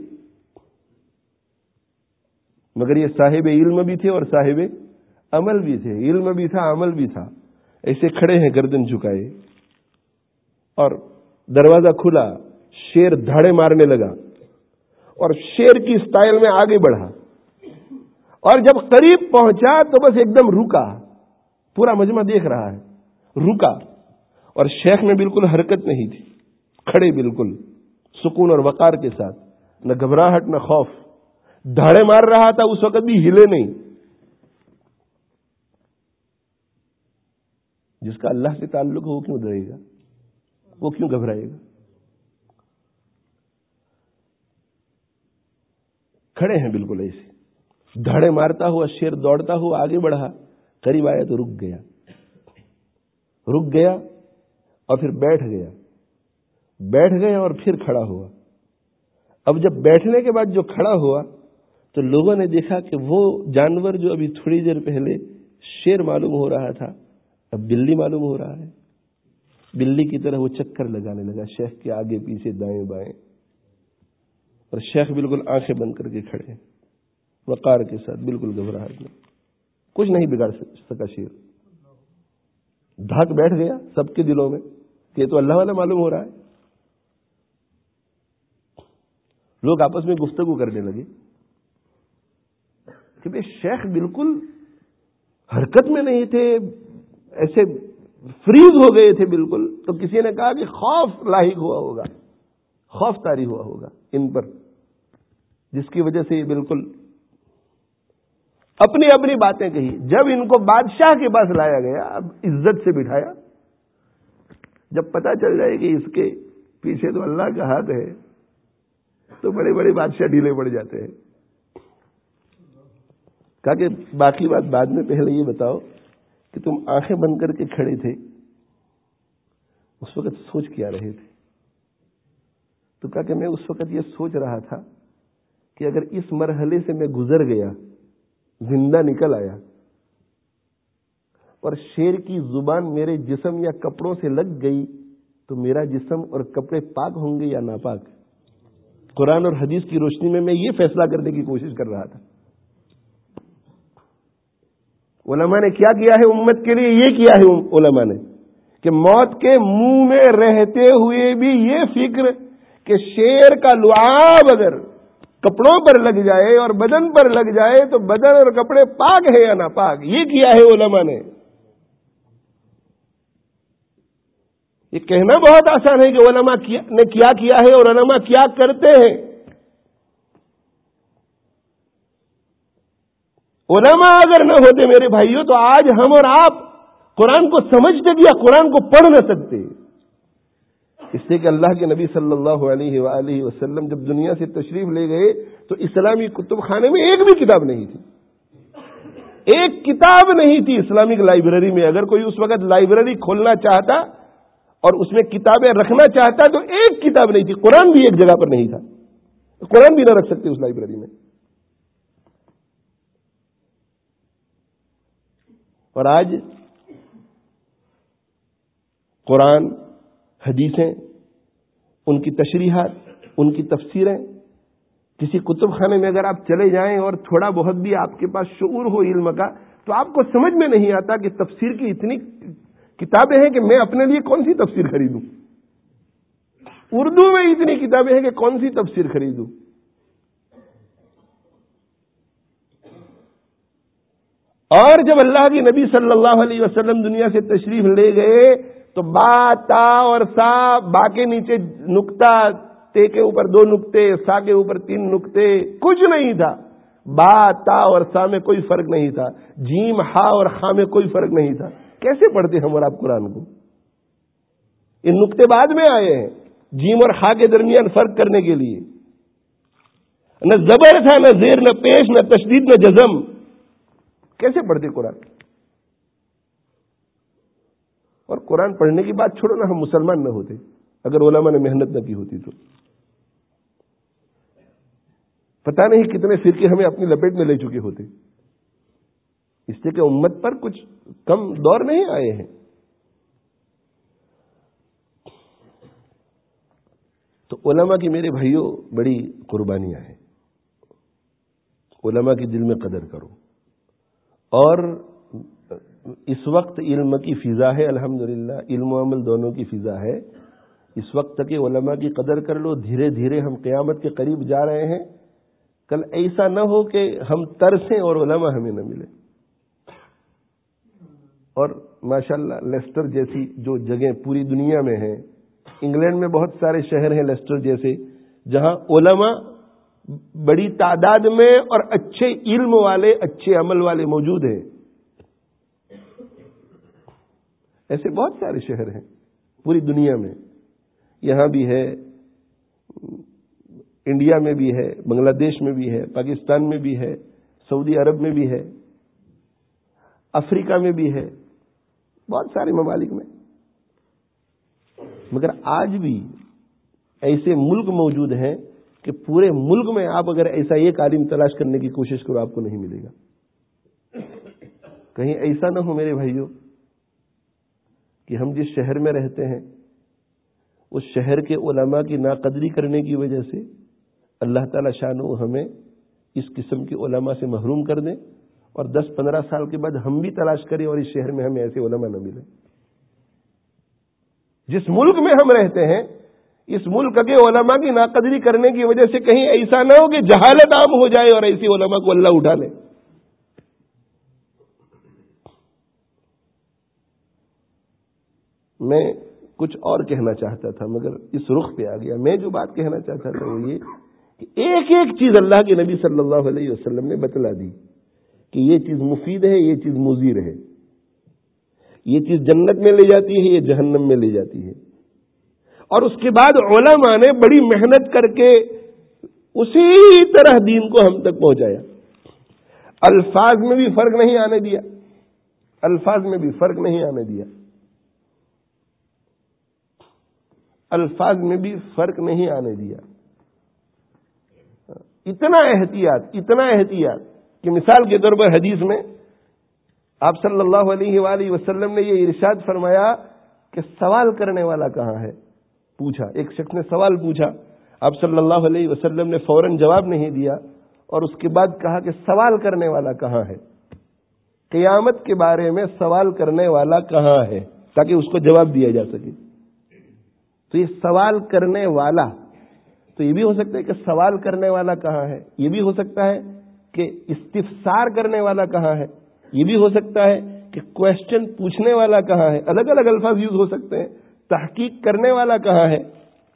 مگر یہ صاحب علم بھی تھے اور صاحب عمل بھی تھے. علم بھی تھا, عمل بھی تھا. ایسے کھڑے ہیں گردن جھکائے, اور دروازہ کھلا, شیر دھاڑے مارنے لگا اور شیر کی سٹائل میں آگے بڑھا, اور جب قریب پہنچا تو بس ایک دم رکا. پورا مجمع دیکھ رہا ہے, رکا, اور شیخ میں بالکل حرکت نہیں تھی, کھڑے بالکل سکون اور وقار کے ساتھ, نہ گھبراہٹ نہ خوف, دھاڑے مار رہا تھا, اس وقت بھی ہلے نہیں. جس کا اللہ سے تعلق ہو وہ کیوں ڈرے گا, وہ کیوں گھبرائے گا؟ کھڑے ہیں بالکل ایسے, دھاڑے مارتا ہوا شیر دوڑتا ہوا آگے بڑھا, قریب آیا تو رک گیا. رک گیا اور پھر بیٹھ گیا، بیٹھ گیا اور پھر کھڑا ہوا۔ اب جب بیٹھنے کے بعد جو کھڑا ہوا تو لوگوں نے دیکھا کہ وہ جانور جو ابھی تھوڑی دیر پہلے شیر معلوم ہو رہا تھا اب بلی معلوم ہو رہا ہے۔ بلی کی طرح وہ چکر لگانے لگا شیخ کے آگے پیچھے دائیں بائیں، اور شیخ بالکل آنکھیں بند کر کے کھڑے، وقار کے ساتھ، بالکل گھبراہٹ میں۔ کچھ نہیں بگاڑ سکا شیر، دھاک بیٹھ گیا سب کے دلوں میں کہ یہ تو اللہ والا معلوم ہو رہا ہے۔ لوگ آپس میں گفتگو کرنے لگے کہ بھئی شیخ بالکل حرکت میں نہیں تھے، ایسے فریز ہو گئے تھے بالکل۔ تو کسی نے کہا کہ خوف لاحق ہوا ہوگا، خوف طاری ہوا ہوگا ان پر، جس کی وجہ سے یہ بالکل اپنی اپنی باتیں کہی۔ جب ان کو بادشاہ کے پاس لایا گیا، اب عزت سے بٹھایا، جب پتہ چل جائے کہ اس کے پیچھے تو اللہ کا ہاتھ ہے تو بڑے بڑے بادشاہ ڈھیلے پڑ جاتے ہیں۔ کہا کہ باقی بات بعد میں، پہلے یہ بتاؤ کہ تم آنکھیں بند کر کے کھڑے تھے، اس وقت سوچ کیا رہے تھے؟ تو کہا کہ میں اس وقت یہ سوچ رہا تھا کہ اگر اس مرحلے سے میں گزر گیا، زندہ نکل آیا، اور شیر کی زبان میرے جسم یا کپڑوں سے لگ گئی تو میرا جسم اور کپڑے پاک ہوں گے یا ناپاک؟ قرآن اور حدیث کی روشنی میں میں یہ فیصلہ کرنے کی کوشش کر رہا تھا۔ علماء نے کیا کیا ہے امت کے لیے؟ یہ کیا ہے علماء نے کہ موت کے منہ میں رہتے ہوئے بھی یہ فکر کہ شیر کا لعاب اگر کپڑوں پر لگ جائے اور بدن پر لگ جائے تو بدن اور کپڑے پاک ہے یا ناپاک، یہ کیا ہے علماء نے۔ یہ کہنا بہت آسان ہے کہ علماء نے کیا کیا ہے اور علماء کیا کرتے ہیں۔ علماء اگر نہ ہوتے میرے بھائیوں تو آج ہم اور آپ قرآن کو سمجھتے بھی یا قرآن کو پڑھ نہ سکتے، اس لیے کہ اللہ کے نبی صلی اللہ علیہ وآلہ وسلم جب دنیا سے تشریف لے گئے تو اسلامی کتب خانے میں ایک بھی کتاب نہیں تھی، ایک کتاب نہیں تھی اسلامک لائبریری میں۔ اگر کوئی اس وقت لائبریری کھولنا چاہتا اور اس میں کتابیں رکھنا چاہتا تو ایک کتاب نہیں تھی، قرآن بھی ایک جگہ پر نہیں تھا، قرآن بھی نہ رکھ سکتے اس لائبریری میں۔ اور آج قرآن، حدیثیں، ان کی تشریحات، ان کی تفسیریں، کسی کتب خانے میں اگر آپ چلے جائیں اور تھوڑا بہت بھی آپ کے پاس شعور ہو علم کا تو آپ کو سمجھ میں نہیں آتا کہ تفسیر کی اتنی کتابیں ہیں کہ میں اپنے لیے کون سی تفسیر خریدوں، اردو میں اتنی کتابیں ہیں کہ کون سی تفسیر خریدوں۔ اور جب اللہ کے نبی صلی اللہ علیہ وسلم دنیا سے تشریف لے گئے تو با، تا اور سا، با کے نیچے نقطہ، تے کے اوپر دو نقطے، سا کے اوپر تین نقطے، کچھ نہیں تھا۔ با، تا اور سا میں کوئی فرق نہیں تھا، جیم، ہا اور خا میں کوئی فرق نہیں تھا۔ کیسے پڑھتے ہم اور آپ قرآن کو؟ ان نقطے بعد میں آئے ہیں جیم اور ہا کے درمیان فرق کرنے کے لیے۔ نہ زبر تھا، نہ زیر، نہ پیش، نہ تشدید، نہ جزم۔ کیسے پڑھتے قرآن؟ اور قرآن پڑھنے کی بات چھوڑو نا، ہم مسلمان نہ ہوتے اگر علماء نے محنت نہ کی ہوتی تو پتہ نہیں کتنے فرقے ہمیں اپنی لپیٹ میں لے چکے ہوتے، اس لیے کہ امت پر کچھ کم دور نہیں آئے ہیں۔ تو علماء کی میرے بھائیوں بڑی قربانیاں ہیں، علماء کی دل میں قدر کرو۔ اور اس وقت علم کی فضا ہے، الحمدللہ علم و عمل دونوں کی فضا ہے، اس وقت تک علماء کی قدر کر لو۔ دھیرے دھیرے ہم قیامت کے قریب جا رہے ہیں، کل ایسا نہ ہو کہ ہم ترسیں اور علماء ہمیں نہ ملے۔ اور ماشاءاللہ لیسٹر جیسی جو جگہیں پوری دنیا میں ہیں، انگلینڈ میں بہت سارے شہر ہیں لیسٹر جیسے، جہاں علماء بڑی تعداد میں اور اچھے علم والے، اچھے عمل والے موجود ہیں۔ ایسے بہت سارے شہر ہیں پوری دنیا میں، یہاں بھی ہے، انڈیا میں بھی ہے، بنگلہ دیش میں بھی ہے، پاکستان میں بھی ہے، سعودی عرب میں بھی ہے، افریقہ میں بھی ہے، بہت سارے ممالک میں۔ مگر آج بھی ایسے ملک موجود ہیں کہ پورے ملک میں آپ اگر ایسا ایک عالم تلاش کرنے کی کوشش کرو آپ کو نہیں ملے گا. کہیں ایسا نہ ہو میرے بھائیوں کہ ہم جس شہر میں رہتے ہیں اس شہر کے علماء کی ناقدری کرنے کی وجہ سے اللہ تعالی شانہ ہمیں اس قسم کے علماء سے محروم کر دیں اور دس پندرہ سال کے بعد ہم بھی تلاش کریں اور اس شہر میں ہمیں ایسے علماء نہ ملیں. جس ملک میں ہم رہتے ہیں اس ملک کے علماء کی ناقدری کرنے کی وجہ سے کہیں ایسا نہ ہو کہ جہالت عام ہو جائے اور ایسی علماء کو اللہ اٹھا لے. میں کچھ اور کہنا چاہتا تھا مگر اس رخ پہ آ گیا. میں جو بات کہنا چاہتا تھا وہ یہ کہ ایک ایک چیز اللہ کے نبی صلی اللہ علیہ وسلم نے بتلا دی کہ یہ چیز مفید ہے, یہ چیز مضر ہے, یہ چیز جنت میں لے جاتی ہے, یہ جہنم میں لے جاتی ہے. اور اس کے بعد علماء نے بڑی محنت کر کے اسی طرح دین کو ہم تک پہنچایا. الفاظ میں بھی فرق نہیں آنے دیا, الفاظ میں بھی فرق نہیں آنے دیا, الفاظ میں بھی فرق نہیں آنے دیا. اتنا احتیاط اتنا احتیاط کہ مثال کے طور پر حدیث میں آپ صلی اللہ علیہ وآلہ وسلم نے یہ ارشاد فرمایا کہ سوال کرنے والا کہاں ہے. پوچھا, ایک شخص نے سوال پوچھا, آپ صلی اللہ علیہ وسلم نے فوراً جواب نہیں دیا اور اس کے بعد کہا کہ سوال کرنے والا کہاں ہے, قیامت کے بارے میں سوال کرنے والا کہاں ہے, تاکہ اس کو جواب دیا جا سکے. تو یہ سوال کرنے والا, تو یہ بھی ہو سکتا ہے کہ سوال کرنے والا کہاں ہے, یہ بھی ہو سکتا ہے کہ استفسار کرنے والا کہاں ہے, یہ بھی ہو سکتا ہے کہ کوشچن پوچھنے والا کہاں ہے. الگ الگ الفاظ یوز ہو سکتے ہیں. تحقیق کرنے والا کہاں ہے.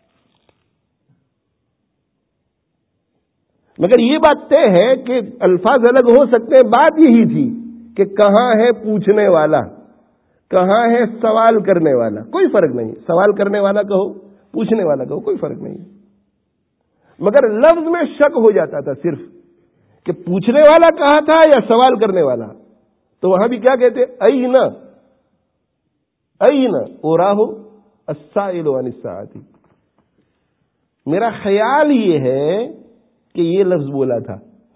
مگر یہ بات طے ہے کہ الفاظ الگ ہو سکتے ہیں. بات یہی تھی کہ کہاں ہے پوچھنے والا, کہاں ہے سوال کرنے والا. کوئی فرق نہیں, سوال کرنے والا کہو پوچھنے والا کہو, کوئی فرق نہیں. مگر لفظ میں شک ہو جاتا تھا صرف کہ پوچھنے والا کہاں تھا یا سوال کرنے والا. تو وہاں بھی کیا کہتے, این این اوراہو السائل عن الساعۃ. میرا خیال یہ ہے کہ یہ لفظ بولا تھا.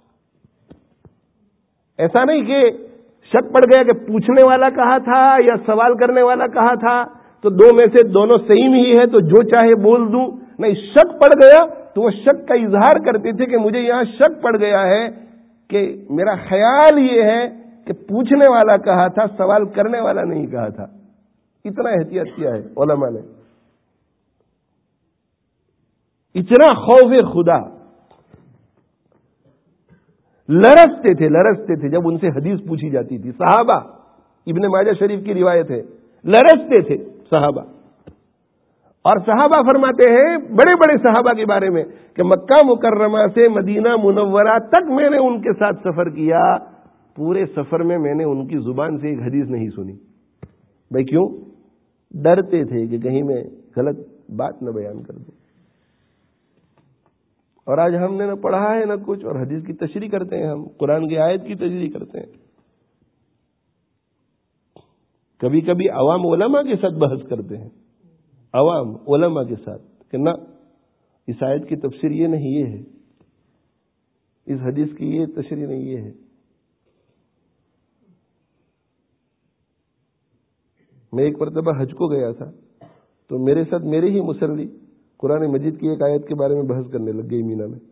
ایسا نہیں کہ شک پڑ گیا کہ پوچھنے والا کہا تھا یا سوال کرنے والا کہا تھا, تو دو میں سے دونوں صحیح ہی ہے تو جو چاہے بول دوں. نہیں, شک پڑ گیا تو وہ شک کا اظہار کرتے تھے کہ مجھے یہاں شک پڑ گیا ہے کہ میرا خیال یہ ہے کہ پوچھنے والا کہا تھا, سوال کرنے والا نہیں کہا تھا. اتنا احتیاط کیا ہے علماء نے. اتنا خوف خدا, لرزتے تھے لرزتے تھے جب ان سے حدیث پوچھی جاتی تھی. صحابہ, ابن ماجہ شریف کی روایت ہے, لرزتے تھے صحابہ. اور صحابہ فرماتے ہیں بڑے بڑے صحابہ کے بارے میں کہ مکہ مکرمہ سے مدینہ منورہ تک میں نے ان کے ساتھ سفر کیا, پورے سفر میں میں نے ان کی زبان سے ایک حدیث نہیں سنی. بھائی کیوں؟ ڈرتے تھے کہ کہیں میں غلط بات نہ بیان کر دوں. اور آج ہم نے نہ پڑھا ہے نہ کچھ, اور حدیث کی تشریح کرتے ہیں, ہم قرآن کی آیت کی تشریح کرتے ہیں. کبھی کبھی عوام علماء کے ساتھ بحث کرتے ہیں, عوام علماء کے ساتھ, کہ نہ اس آیت کی تفسیر یہ نہیں یہ ہے, اس حدیث کی یہ تشریح نہیں یہ ہے. میں ایک مرتبہ حج کو گیا تھا تو میرے ساتھ میرے ہی مصلی قرآن مجید کی ایک آیت کے بارے میں بحث کرنے لگ گئی مینا میں.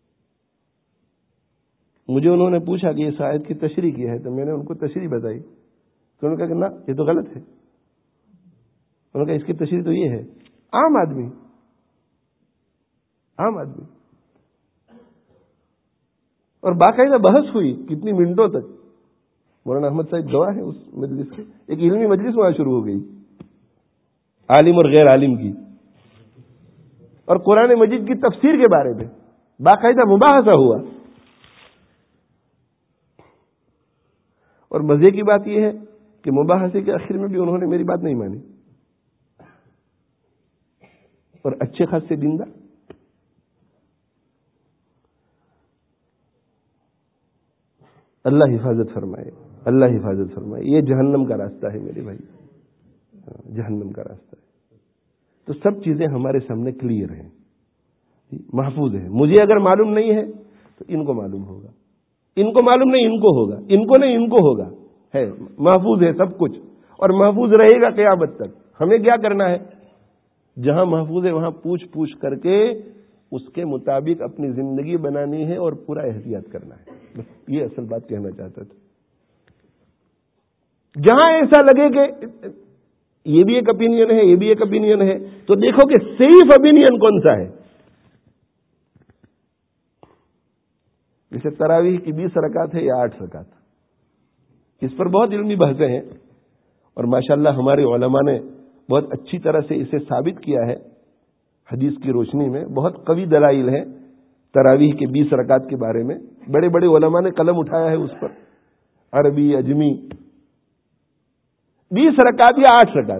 مجھے انہوں نے پوچھا کہ اس آیت کی تشریح کیا ہے, تو میں نے ان کو تشریح بتائی. تو انہوں نے کہا کہ نہ یہ تو غلط ہے. انہوں نے کہا اس کی تشریح تو یہ ہے. عام آدمی عام آدمی اور باقاعدہ بحث ہوئی کتنی منٹوں تک. مولانا احمد صاحب گواہ ہے اس مجلس کے. ایک علمی مجلس وہاں شروع ہو گئی, عالم اور غیر عالم کی, اور قرآن مجید کی تفسیر کے بارے میں باقاعدہ مباحثہ ہوا. اور مزے کی بات یہ ہے کہ مباحثے کے آخر میں بھی انہوں نے میری بات نہیں مانی, اور اچھے خاصے دیندار. اللہ حفاظت فرمائے, اللہ حفاظت فرمائے. یہ جہنم کا راستہ ہے میرے بھائی, جہنم کا راستہ ہے. تو سب چیزیں ہمارے سامنے کلیئر ہیں، محفوظ ہیں. مجھے اگر معلوم نہیں ہے تو ان کو معلوم ہوگا، ان کو معلوم نہیں ان کو ہوگا، ان کو نہیں ان کو ہوگا. ہے محفوظ ہے سب کچھ، اور محفوظ رہے گا قیامت تک. ہمیں کیا کرنا ہے؟ جہاں محفوظ ہے وہاں پوچھ پوچھ کر کے اس کے مطابق اپنی زندگی بنانی ہے اور پورا احتیاط کرنا ہے. بس یہ اصل بات کہنا چاہتا تھا. جہاں ایسا لگے کہ یہ بھی ایک اپینین ہے یہ بھی ایک اپینین ہے، تو دیکھو کہ سیف اپینین کون سا ہے. جیسے تراویح کی بیس رکعت ہے یا آٹھ رکعت، اس پر بہت علمی بحثیں ہیں، اور ماشاءاللہ ہمارے علماء نے بہت اچھی طرح سے اسے ثابت کیا ہے. حدیث کی روشنی میں بہت قوی دلائل ہیں تراویح کے بیس رکعت کے بارے میں. بڑے بڑے علماء نے قلم اٹھایا ہے اس پر، عربی اجمی. بیس رکعت یا آٹھ رکعت.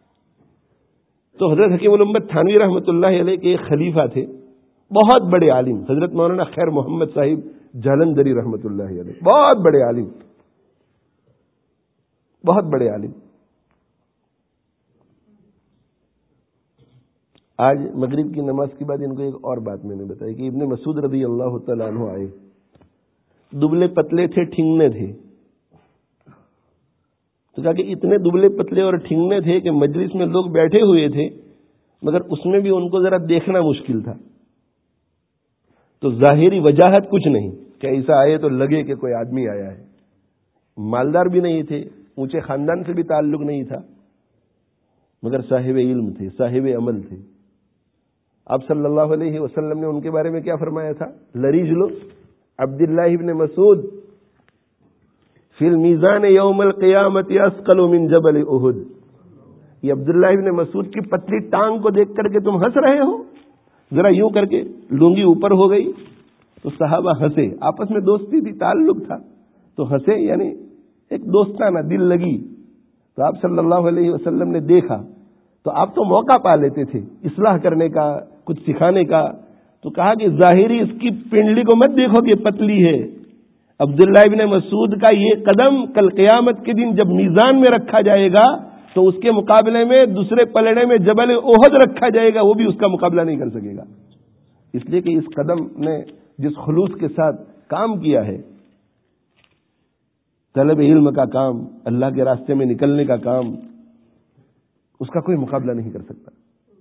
تو حضرت حکیم الامت تھانوی رحمۃ اللہ علیہ کے ایک خلیفہ تھے، بہت بڑے عالم، حضرت مولانا خیر محمد صاحب جالندھری رحمۃ اللہ علیہ، بہت بڑے عالم، بہت بڑے عالم. آج مغرب کی نماز کے بعد ان کو ایک اور بات میں نے بتائی کہ ابن مسعود رضی اللہ تعالیٰ عنہ آئے، دبلے پتلے تھے، ٹھنگنے تھے. تو کہا کہ اتنے دبلے پتلے اور ٹھنگنے تھے کہ مجلس میں لوگ بیٹھے ہوئے تھے مگر اس میں بھی ان کو ذرا دیکھنا مشکل تھا. تو ظاہری وجاہت کچھ نہیں کہ ایسا آئے تو لگے کہ کوئی آدمی آیا ہے. مالدار بھی نہیں تھے، اونچے خاندان سے بھی تعلق نہیں تھا، مگر صاحب علم تھے، صاحب عمل تھے. آپ صلی اللہ علیہ وسلم نے ان کے بارے میں کیا فرمایا تھا؟ لرجل عبداللہ ابن مسعود فی المیزان یوم القیامت اثقل من جبل احد. یہ عبداللہ ابن مسعود کی پتلی ٹانگ کو دیکھ کر کے تم ہنس رہے ہو؟ ذرا یوں کر کے لونگی اوپر ہو گئی تو صحابہ ہنسے، آپس میں دوستی تھی، تعلق تھا تو ہنسے، یعنی ایک دوستانہ دل لگی. تو آپ صلی اللہ علیہ وسلم نے دیکھا تو آپ تو موقع پا لیتے تھے اصلاح کرنے کا، کچھ سکھانے کا. تو کہا کہ ظاہری اس کی پنڈلی کو مت دیکھو کہ پتلی ہے. عبداللہ ابن مسعود کا یہ قدم کل قیامت کے دن جب میزان میں رکھا جائے گا تو اس کے مقابلے میں دوسرے پلڑے میں جبل احد رکھا جائے گا، وہ بھی اس کا مقابلہ نہیں کر سکے گا. اس لیے کہ اس قدم نے جس خلوص کے ساتھ کام کیا ہے، طلب علم کا کام، اللہ کے راستے میں نکلنے کا کام، اس کا کوئی مقابلہ نہیں کر سکتا.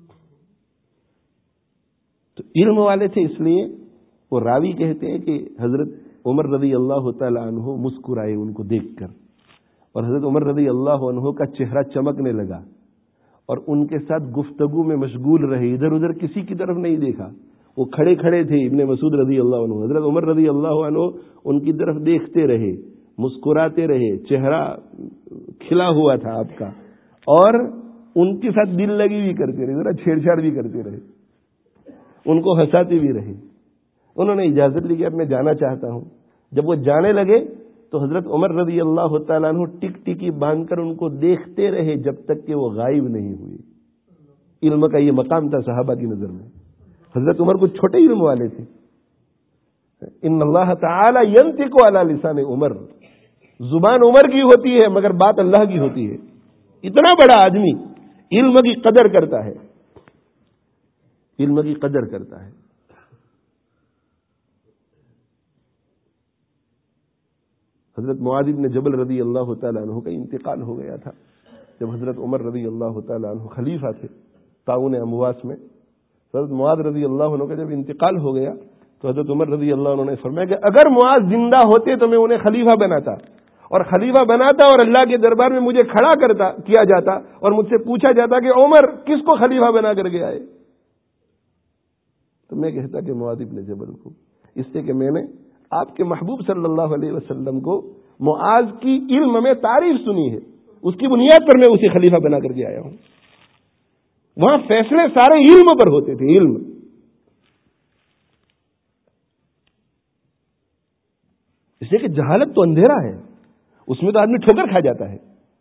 تو علم والے تھے، اس لیے وہ راوی کہتے ہیں کہ حضرت عمر رضی اللہ تعالی عنہ مسکرائے ان کو دیکھ کر، اور حضرت عمر رضی اللہ عنہ کا چہرہ چمکنے لگا اور ان کے ساتھ گفتگو میں مشغول رہے، ادھر ادھر کسی کی طرف نہیں دیکھا. وہ کھڑے کھڑے تھے ابن مسعود رضی اللہ عنہ، حضرت عمر رضی اللہ عنہ ان کی طرف دیکھتے رہے، مسکراتے رہے، چہرہ کھلا ہوا تھا آپ کا، اور ان کے ساتھ دل لگی بھی کرتے رہے، ذرا چھیڑ چھاڑ بھی کرتے رہے، ان کو ہنساتے بھی رہے. انہوں نے اجازت لی کہ اب میں جانا چاہتا ہوں. جب وہ جانے لگے تو حضرت عمر رضی اللہ تعالیٰ عنہ ٹک ٹکی باندھ کر ان کو دیکھتے رہے جب تک کہ وہ غائب نہیں ہوئے. علم کا یہ مقام تھا صحابہ کی نظر میں. حضرت عمر کچھ چھوٹے علم والے تھے. ان اللہ تعالی ینطق علی لسان عمر، زبان عمر کی ہوتی ہے مگر بات اللہ کی ہوتی ہے. اتنا بڑا آدمی علم کی قدر کرتا ہے، علم کی قدر کرتا ہے. حضرت معاذ بن جبل رضی اللہ تعالیٰ عنہ کا انتقال ہو گیا تھا جب حضرت عمر رضی اللہ تعالیٰ عنہ خلیفہ تھے طاعون امواس میں. حضرت معاذ رضی اللہ عنہ کا جب انتقال ہو گیا تو حضرت عمر رضی اللہ عنہ نے فرمایا کہ اگر معاذ زندہ ہوتے تو میں انہیں خلیفہ بناتا، اور خلیفہ بناتا اور اللہ کے دربار میں مجھے کھڑا کرتا کیا جاتا اور مجھ سے پوچھا جاتا کہ عمر کس کو خلیفہ بنا کر کے آئے، تو میں کہتا کہ معاذ بن جبل کو، اس لیے کہ میں نے آپ کے محبوب صلی اللہ علیہ وسلم کو معاذ کی علم میں تعریف سنی ہے، اس کی بنیاد پر میں اسے خلیفہ بنا کر کے آیا ہوں. وہاں فیصلے سارے علم پر ہوتے تھے، علم. اس لیے کہ جہالت تو اندھیرا ہے، اس میں تو آدمی ٹھوکر کھا جاتا ہے.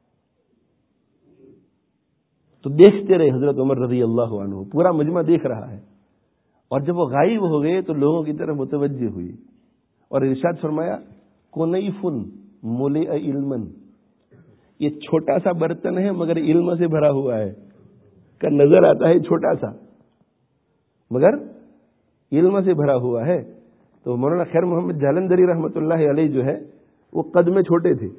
تو دیکھتے رہے حضرت عمر رضی اللہ عنہ، پورا مجمع دیکھ رہا ہے، اور جب وہ غائب ہو گئے تو لوگوں کی طرف متوجہ ہوئی اور ارشاد فرمایا کنیفن ملئ علما، یہ چھوٹا سا برتن ہے مگر علم سے بھرا ہوا ہے. کا نظر آتا ہے چھوٹا سا، مگر علم سے بھرا ہوا ہے. تو مولانا خیر محمد جالندھری رحمۃ اللہ علیہ جو ہے وہ قد میں چھوٹے تھے.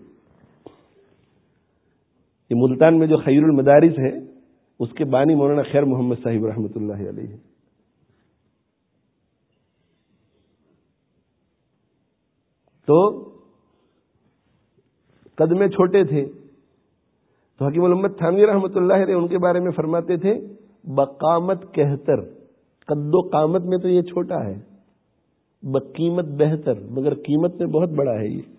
یہ ملتان میں جو خیر المدارس ہے اس کے بانی مولانا خیر محمد صاحب رحمۃ اللہ علیہ. تو قد میں چھوٹے تھے. تو حکیم محمد تھانوی رحمۃ اللہ علیہ ان کے بارے میں فرماتے تھے بقامت کہتر، قد و قامت میں تو یہ چھوٹا ہے، بقیمت بہتر، مگر قیمت میں بہت بڑا ہے یہ.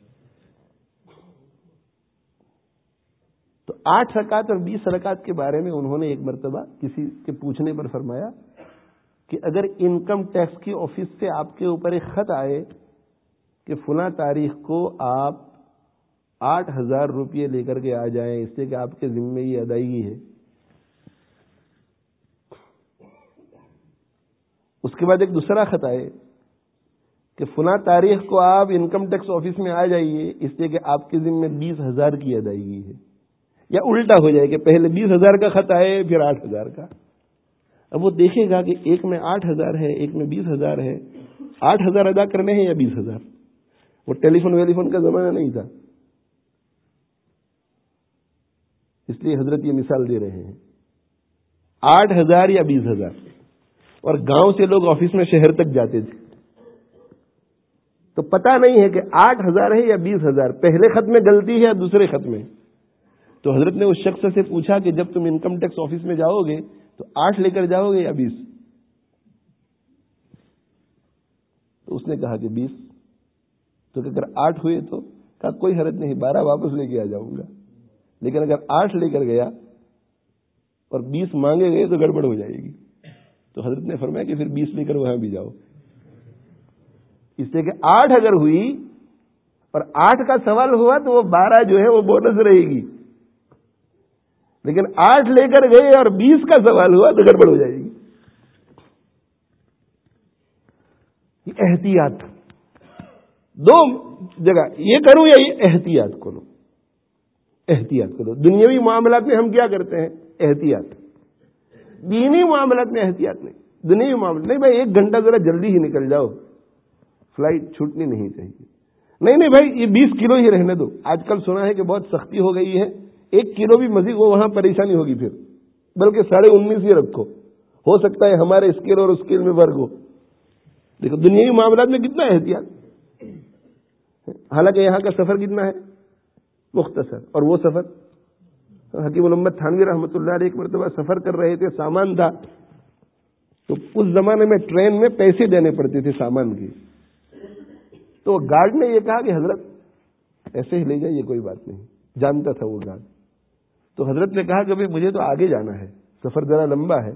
تو آٹھ رکعت اور بیس رکعت کے بارے میں انہوں نے ایک مرتبہ کسی کے پوچھنے پر فرمایا کہ اگر انکم ٹیکس کی آفس سے آپ کے اوپر ایک خط آئے کہ فلاں تاریخ کو آپ آٹھ ہزار روپئے لے کر کے آ جائیں اس سے کہ آپ کے ذمے یہ ادائیگی ہے، اس کے بعد ایک دوسرا خط آئے کہ فلاں تاریخ کو آپ انکم ٹیکس آفس میں آ جائیے اس لیے کہ آپ کے ذمے بیس ہزار کی ادائیگی ہے، یا الٹا ہو جائے کہ پہلے بیس ہزار کا خط آئے پھر آٹھ ہزار کا. اب وہ دیکھے گا کہ ایک میں آٹھ ہزار ہے ایک میں بیس ہزار ہے، آٹھ ہزار ادا کرنے ہیں یا بیس ہزار. وہ ٹیلی فون ویلی فون کا زمانہ نہیں تھا، اس لیے حضرت یہ مثال دے رہے ہیں آٹھ ہزار یا بیس ہزار. اور گاؤں سے لوگ آفس میں شہر تک جاتے تھے تو پتہ نہیں ہے کہ آٹھ ہزار ہے یا بیس ہزار، پہلے خط میں غلطی ہے یا دوسرے خط میں. تو حضرت نے اس شخص سے پوچھا کہ جب تم انکم ٹیکس آفس میں جاؤ گے تو آٹھ لے کر جاؤ گے یا بیس؟ تو اس نے کہا کہ بیس. تو اگر آٹھ ہوئے تو کہا کوئی حرج نہیں، بارہ واپس لے کے آ جاؤں گا. لیکن اگر آٹھ لے کر گیا اور بیس مانگے گئے تو گڑبڑ ہو جائے گی. تو حضرت نے فرمایا کہ پھر بیس لے کر وہاں بھی جاؤ، اس لیے کہ آٹھ اگر ہوئی اور آٹھ کا سوال ہوا تو وہ بارہ جو ہے وہ بونس رہے گی، لیکن آٹھ لے کر گئے اور بیس کا سوال ہوا تو گڑبڑ ہو جائے گی. یہ احتیاط دو جگہ، یہ کروں یا یہ احتیاط کرو، احتیاط کرو. دنیاوی معاملات میں ہم کیا کرتے ہیں؟ احتیاط. دینی معاملات میں احتیاط نہیں. دنیاوی معاملات نہیں بھائی ایک گھنٹہ ذرا جلدی ہی نکل جاؤ، فلائٹ چھوٹنی نہیں چاہیے. نہیں نہیں بھائی یہ بیس کلو ہی رہنے دو. آج کل سنا ہے کہ بہت سختی ہو گئی ہے، ایک کلو بھی مزید وہ وہاں پریشانی ہوگی پھر، بلکہ ساڑھے انیس ہی رکھو، ہو سکتا ہے ہمارے اسکیل اور اسکیل میں فرق ہو. دیکھو دنیاوی معاملات میں کتنا احتیاط. حالانکہ یہاں کا سفر کتنا ہے؟ مختصر. اور وہ سفر حکیم محمد تھانوی رحمۃ اللہ علیہ ایک مرتبہ سفر کر رہے تھے، سامان تھا تو اس زمانے میں ٹرین میں پیسے دینے پڑتے تھے سامان کے. تو گارڈ نے یہ کہا کہ حضرت ایسے ہی لے جائیے کوئی بات نہیں، جانتا تھا وہ گارڈ. تو حضرت نے کہا کہ مجھے تو آگے جانا ہے، سفر ذرا لمبا ہے.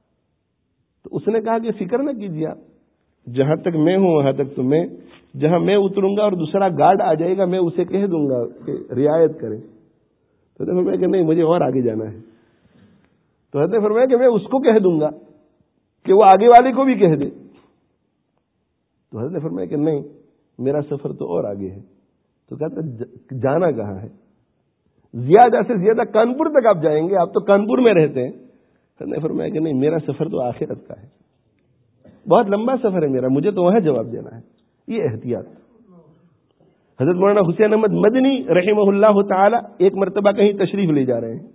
تو اس نے کہا کہ فکر نہ کیجیے آپ، جہاں تک میں ہوں وہاں تک تو میں، جہاں میں اتروں گا اور دوسرا گارڈ آ جائے گا میں اسے کہہ دوں گا کہ رعایت کرے. تو حضرت نے فرمایا کہ نہیں مجھے اور آگے جانا ہے. تو حضرت نے فرمایا کہ میں اس کو کہہ دوں گا کہ وہ آگے والے کو بھی کہہ دے. تو حضرت نے فرمایا کہ نہیں میرا سفر تو اور آگے ہے. تو کہتا جانا کہاں ہے؟ زیادہ سے زیادہ کانپور تک آپ جائیں گے، آپ تو کانپور میں رہتے ہیں. حضرت نے فرمایا کہ نہیں میرا سفر تو آخرت کا ہے، بہت لمبا سفر ہے میرا، مجھے تو وہاں جواب دینا ہے. یہ احتیاط. حضرت مولانا حسین احمد مدنی رحمہ اللہ تعالی ایک مرتبہ کہیں تشریف لے جا رہے ہیں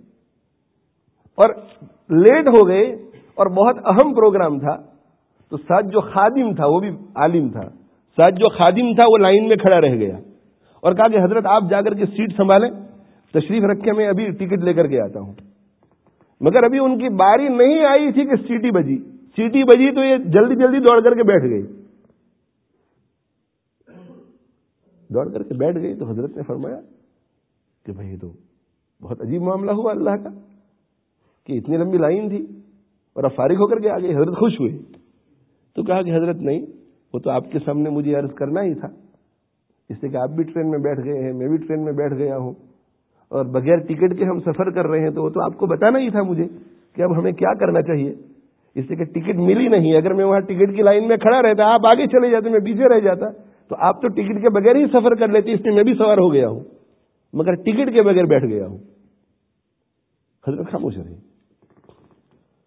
اور لیٹ ہو گئے اور بہت اہم پروگرام تھا. تو ساتھ جو خادم تھا وہ بھی عالم تھا، ساتھ جو خادم تھا وہ لائن میں کھڑا رہ گیا اور کہا کہ حضرت آپ جا کر کے سیٹ سنبھالیں، تشریف رکھے میں ابھی ٹکٹ لے کر کے آتا ہوں. مگر ابھی ان کی باری نہیں آئی تھی کہ سیٹی بجی. سیٹی بجی تو یہ جلدی جلدی دوڑ کر کے بیٹھ گئی، دوڑ کر کے بیٹھ گئی. تو حضرت نے فرمایا کہ بھائی تو بہت عجیب معاملہ ہوا اللہ کا کہ اتنی لمبی لائن تھی اور اب فارغ ہو کر کے آ گئی. حضرت خوش ہوئے. تو کہا کہ حضرت نہیں وہ تو آپ کے سامنے مجھے عرض کرنا ہی تھا، اس لیے کہ آپ بھی ٹرین میں بیٹھ گئے ہیں، میں بھی ٹرین میں بیٹھ گیا ہوں اور بغیر ٹکٹ کے ہم سفر کر رہے ہیں، تو وہ تو آپ کو بتانا ہی تھا مجھے کہ اب ہمیں کیا کرنا چاہیے. اس لیے کہ ٹکٹ ملی نہیں، اگر میں وہاں ٹکٹ کی لائن میں کھڑا رہتا آپ آگے چلے جاتے میں پیچھے رہ جاتا، تو آپ تو ٹکٹ کے بغیر ہی سفر کر لیتے، اس لیے میں بھی سوار ہو گیا ہوں مگر ٹکٹ کے بغیر بیٹھ گیا ہوں. حضرت خاموش رہے.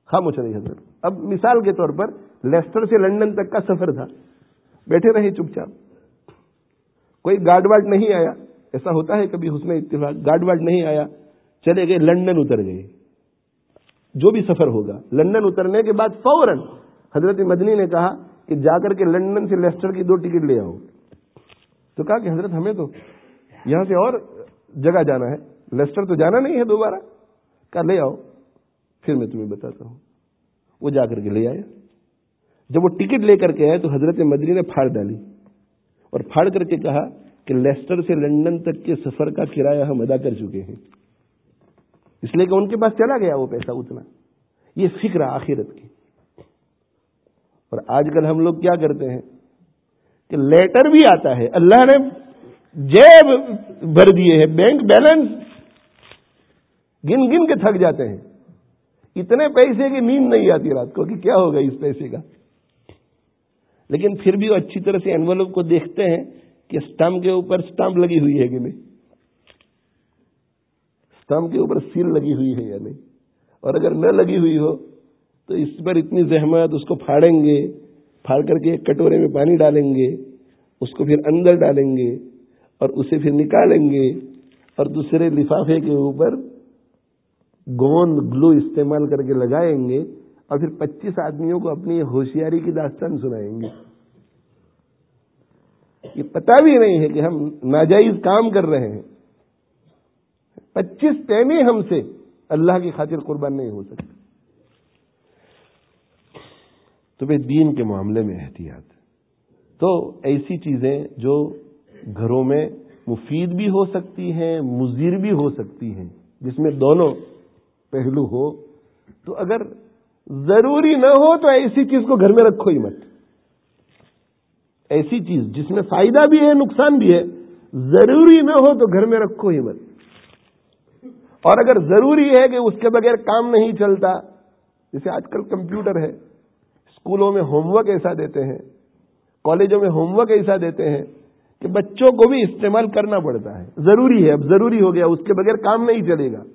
خاموش رہی حضرت. اب مثال کے طور پر لیسٹر سے لندن تک کا سفر تھا, بیٹھے رہے چپ چاپ, کوئی گارڈ واڈ نہیں آیا. ایسا ہوتا ہے کبھی حسن اتفاق, گارڈ واڈ نہیں آیا, چلے گئے لندن اتر گئے. جو بھی سفر ہوگا, لندن اترنے کے بعد فوراً حضرت مدنی نے کہا کہ جا کر کے لندن سے لیسٹر کی دو ٹکٹ لے آؤ. تو کہا کہ حضرت ہمیں تو یہاں سے اور جگہ جانا ہے, لیسٹر تو جانا نہیں ہے دوبارہ. کہا لے آؤ, پھر میں تمہیں بتاتا ہوں. وہ جا کر کے لے آیا. جب وہ ٹکٹ لے کر کے آئے تو حضرت مدنی نے پھاڑ ڈالی اور پھاڑ کر کے کہا کہ لیسٹر سے لندن تک کے سفر کا کرایہ ہم ادا کر چکے ہیں, اس لیے کہ ان کے پاس چلا گیا وہ پیسہ اتنا. یہ فکر آخرت کی. اور آج کل ہم لوگ کیا کرتے ہیں کہ لیٹر بھی آتا ہے, اللہ نے جیب بھر دیے ہیں, بینک بیلنس گن گن کے تھک جاتے ہیں. اتنے پیسے کی نیند نہیں آتی رات کو کہ کیا ہوگا اس پیسے کا. لیکن پھر بھی وہ اچھی طرح سے انویلپ کو دیکھتے ہیں کہ اسٹامپ کے اوپر اسٹامپ لگی ہوئی ہے کہ نہیں, اسٹامپ کے اوپر سیل لگی ہوئی ہے یا نہیں. اور اگر نہ لگی ہوئی ہو تو اس پر اتنی زحمت, اس کو پھاڑیں گے, پھاڑ کر کے ایک کٹورے میں پانی ڈالیں گے, اس کو پھر اندر ڈالیں گے اور اسے پھر نکالیں گے اور دوسرے لفافے کے اوپر گوند گلو استعمال کر کے لگائیں گے اور پھر پچیس آدمیوں کو اپنی ہوشیاری کی داستان سنائیں گے. یہ پتا بھی نہیں ہے کہ ہم ناجائز کام کر رہے ہیں. پچیس پینے ہم سے اللہ کی خاطر قربان نہیں ہو سکتے. تو بھائی دین کے معاملے میں احتیاط. تو ایسی چیزیں جو گھروں میں مفید بھی ہو سکتی ہیں, مضر بھی ہو سکتی ہیں, جس میں دونوں پہلو ہو, تو اگر ضروری نہ ہو تو ایسی چیز کو گھر میں رکھو ہی مت. ایسی چیز جس میں فائدہ بھی ہے نقصان بھی ہے, ضروری نہ ہو تو گھر میں رکھو ہی مت. اور اگر ضروری ہے کہ اس کے بغیر کام نہیں چلتا, جیسے آج کل کمپیوٹر ہے, اسکولوں میں ہوم ورک ایسا دیتے ہیں, کالجوں میں ہوم ورک ایسا دیتے ہیں کہ بچوں کو بھی استعمال کرنا پڑتا ہے. ضروری ہے, اب ضروری ہو گیا, اس کے بغیر کام نہیں چلے گا.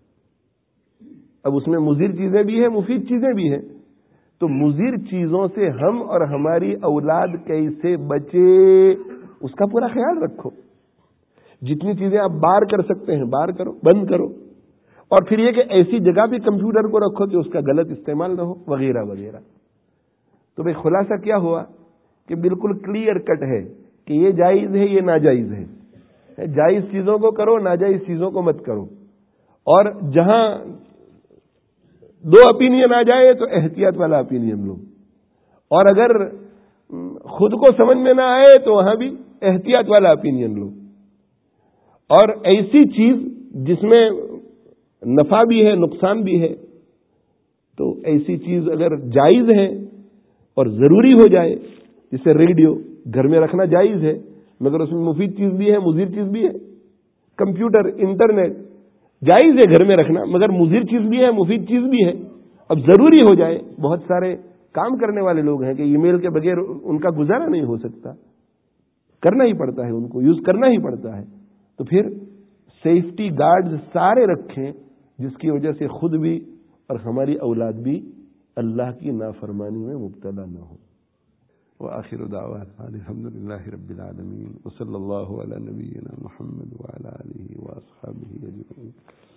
اب اس میں مضر چیزیں بھی ہیں, مفید چیزیں بھی ہیں. تو مضر چیزوں سے ہم اور ہماری اولاد کیسے بچے, اس کا پورا خیال رکھو. جتنی چیزیں آپ باہر کر سکتے ہیں باہر کرو, بند کرو. اور پھر یہ کہ ایسی جگہ بھی کمپیوٹر کو رکھو کہ اس کا غلط استعمال نہ ہو, وغیرہ وغیرہ. تو بھئی خلاصہ کیا ہوا کہ بالکل کلیئر کٹ ہے کہ یہ جائز ہے, یہ ناجائز ہے. جائز چیزوں کو کرو, ناجائز چیزوں کو مت کرو. اور جہاں دو اپینین آ جائے تو احتیاط والا اپینین لو, اور اگر خود کو سمجھ میں نہ آئے تو وہاں بھی احتیاط والا اپینین لو. اور ایسی چیز جس میں نفع بھی ہے نقصان بھی ہے, تو ایسی چیز اگر جائز ہے اور ضروری ہو جائے, جیسے ریڈیو گھر میں رکھنا جائز ہے مگر اس میں مفید چیز بھی ہے مضر چیز بھی ہے. کمپیوٹر, انٹرنیٹ جائز ہے گھر میں رکھنا مگر مضر چیز بھی ہے مفید چیز بھی ہے. اب ضروری ہو جائے, بہت سارے کام کرنے والے لوگ ہیں کہ ای میل کے بغیر ان کا گزارا نہیں ہو سکتا, کرنا ہی پڑتا ہے, ان کو یوز کرنا ہی پڑتا ہے. تو پھر سیفٹی گارڈز سارے رکھیں جس کی وجہ سے خود بھی اور ہماری اولاد بھی اللہ کی نافرمانی میں مبتلا نہ ہو. وآخر دعوانا الحمدللہ رب العالمین وصلی اللہ علی نبینا محمد وعلی آلہ واصحابہ اجمعین.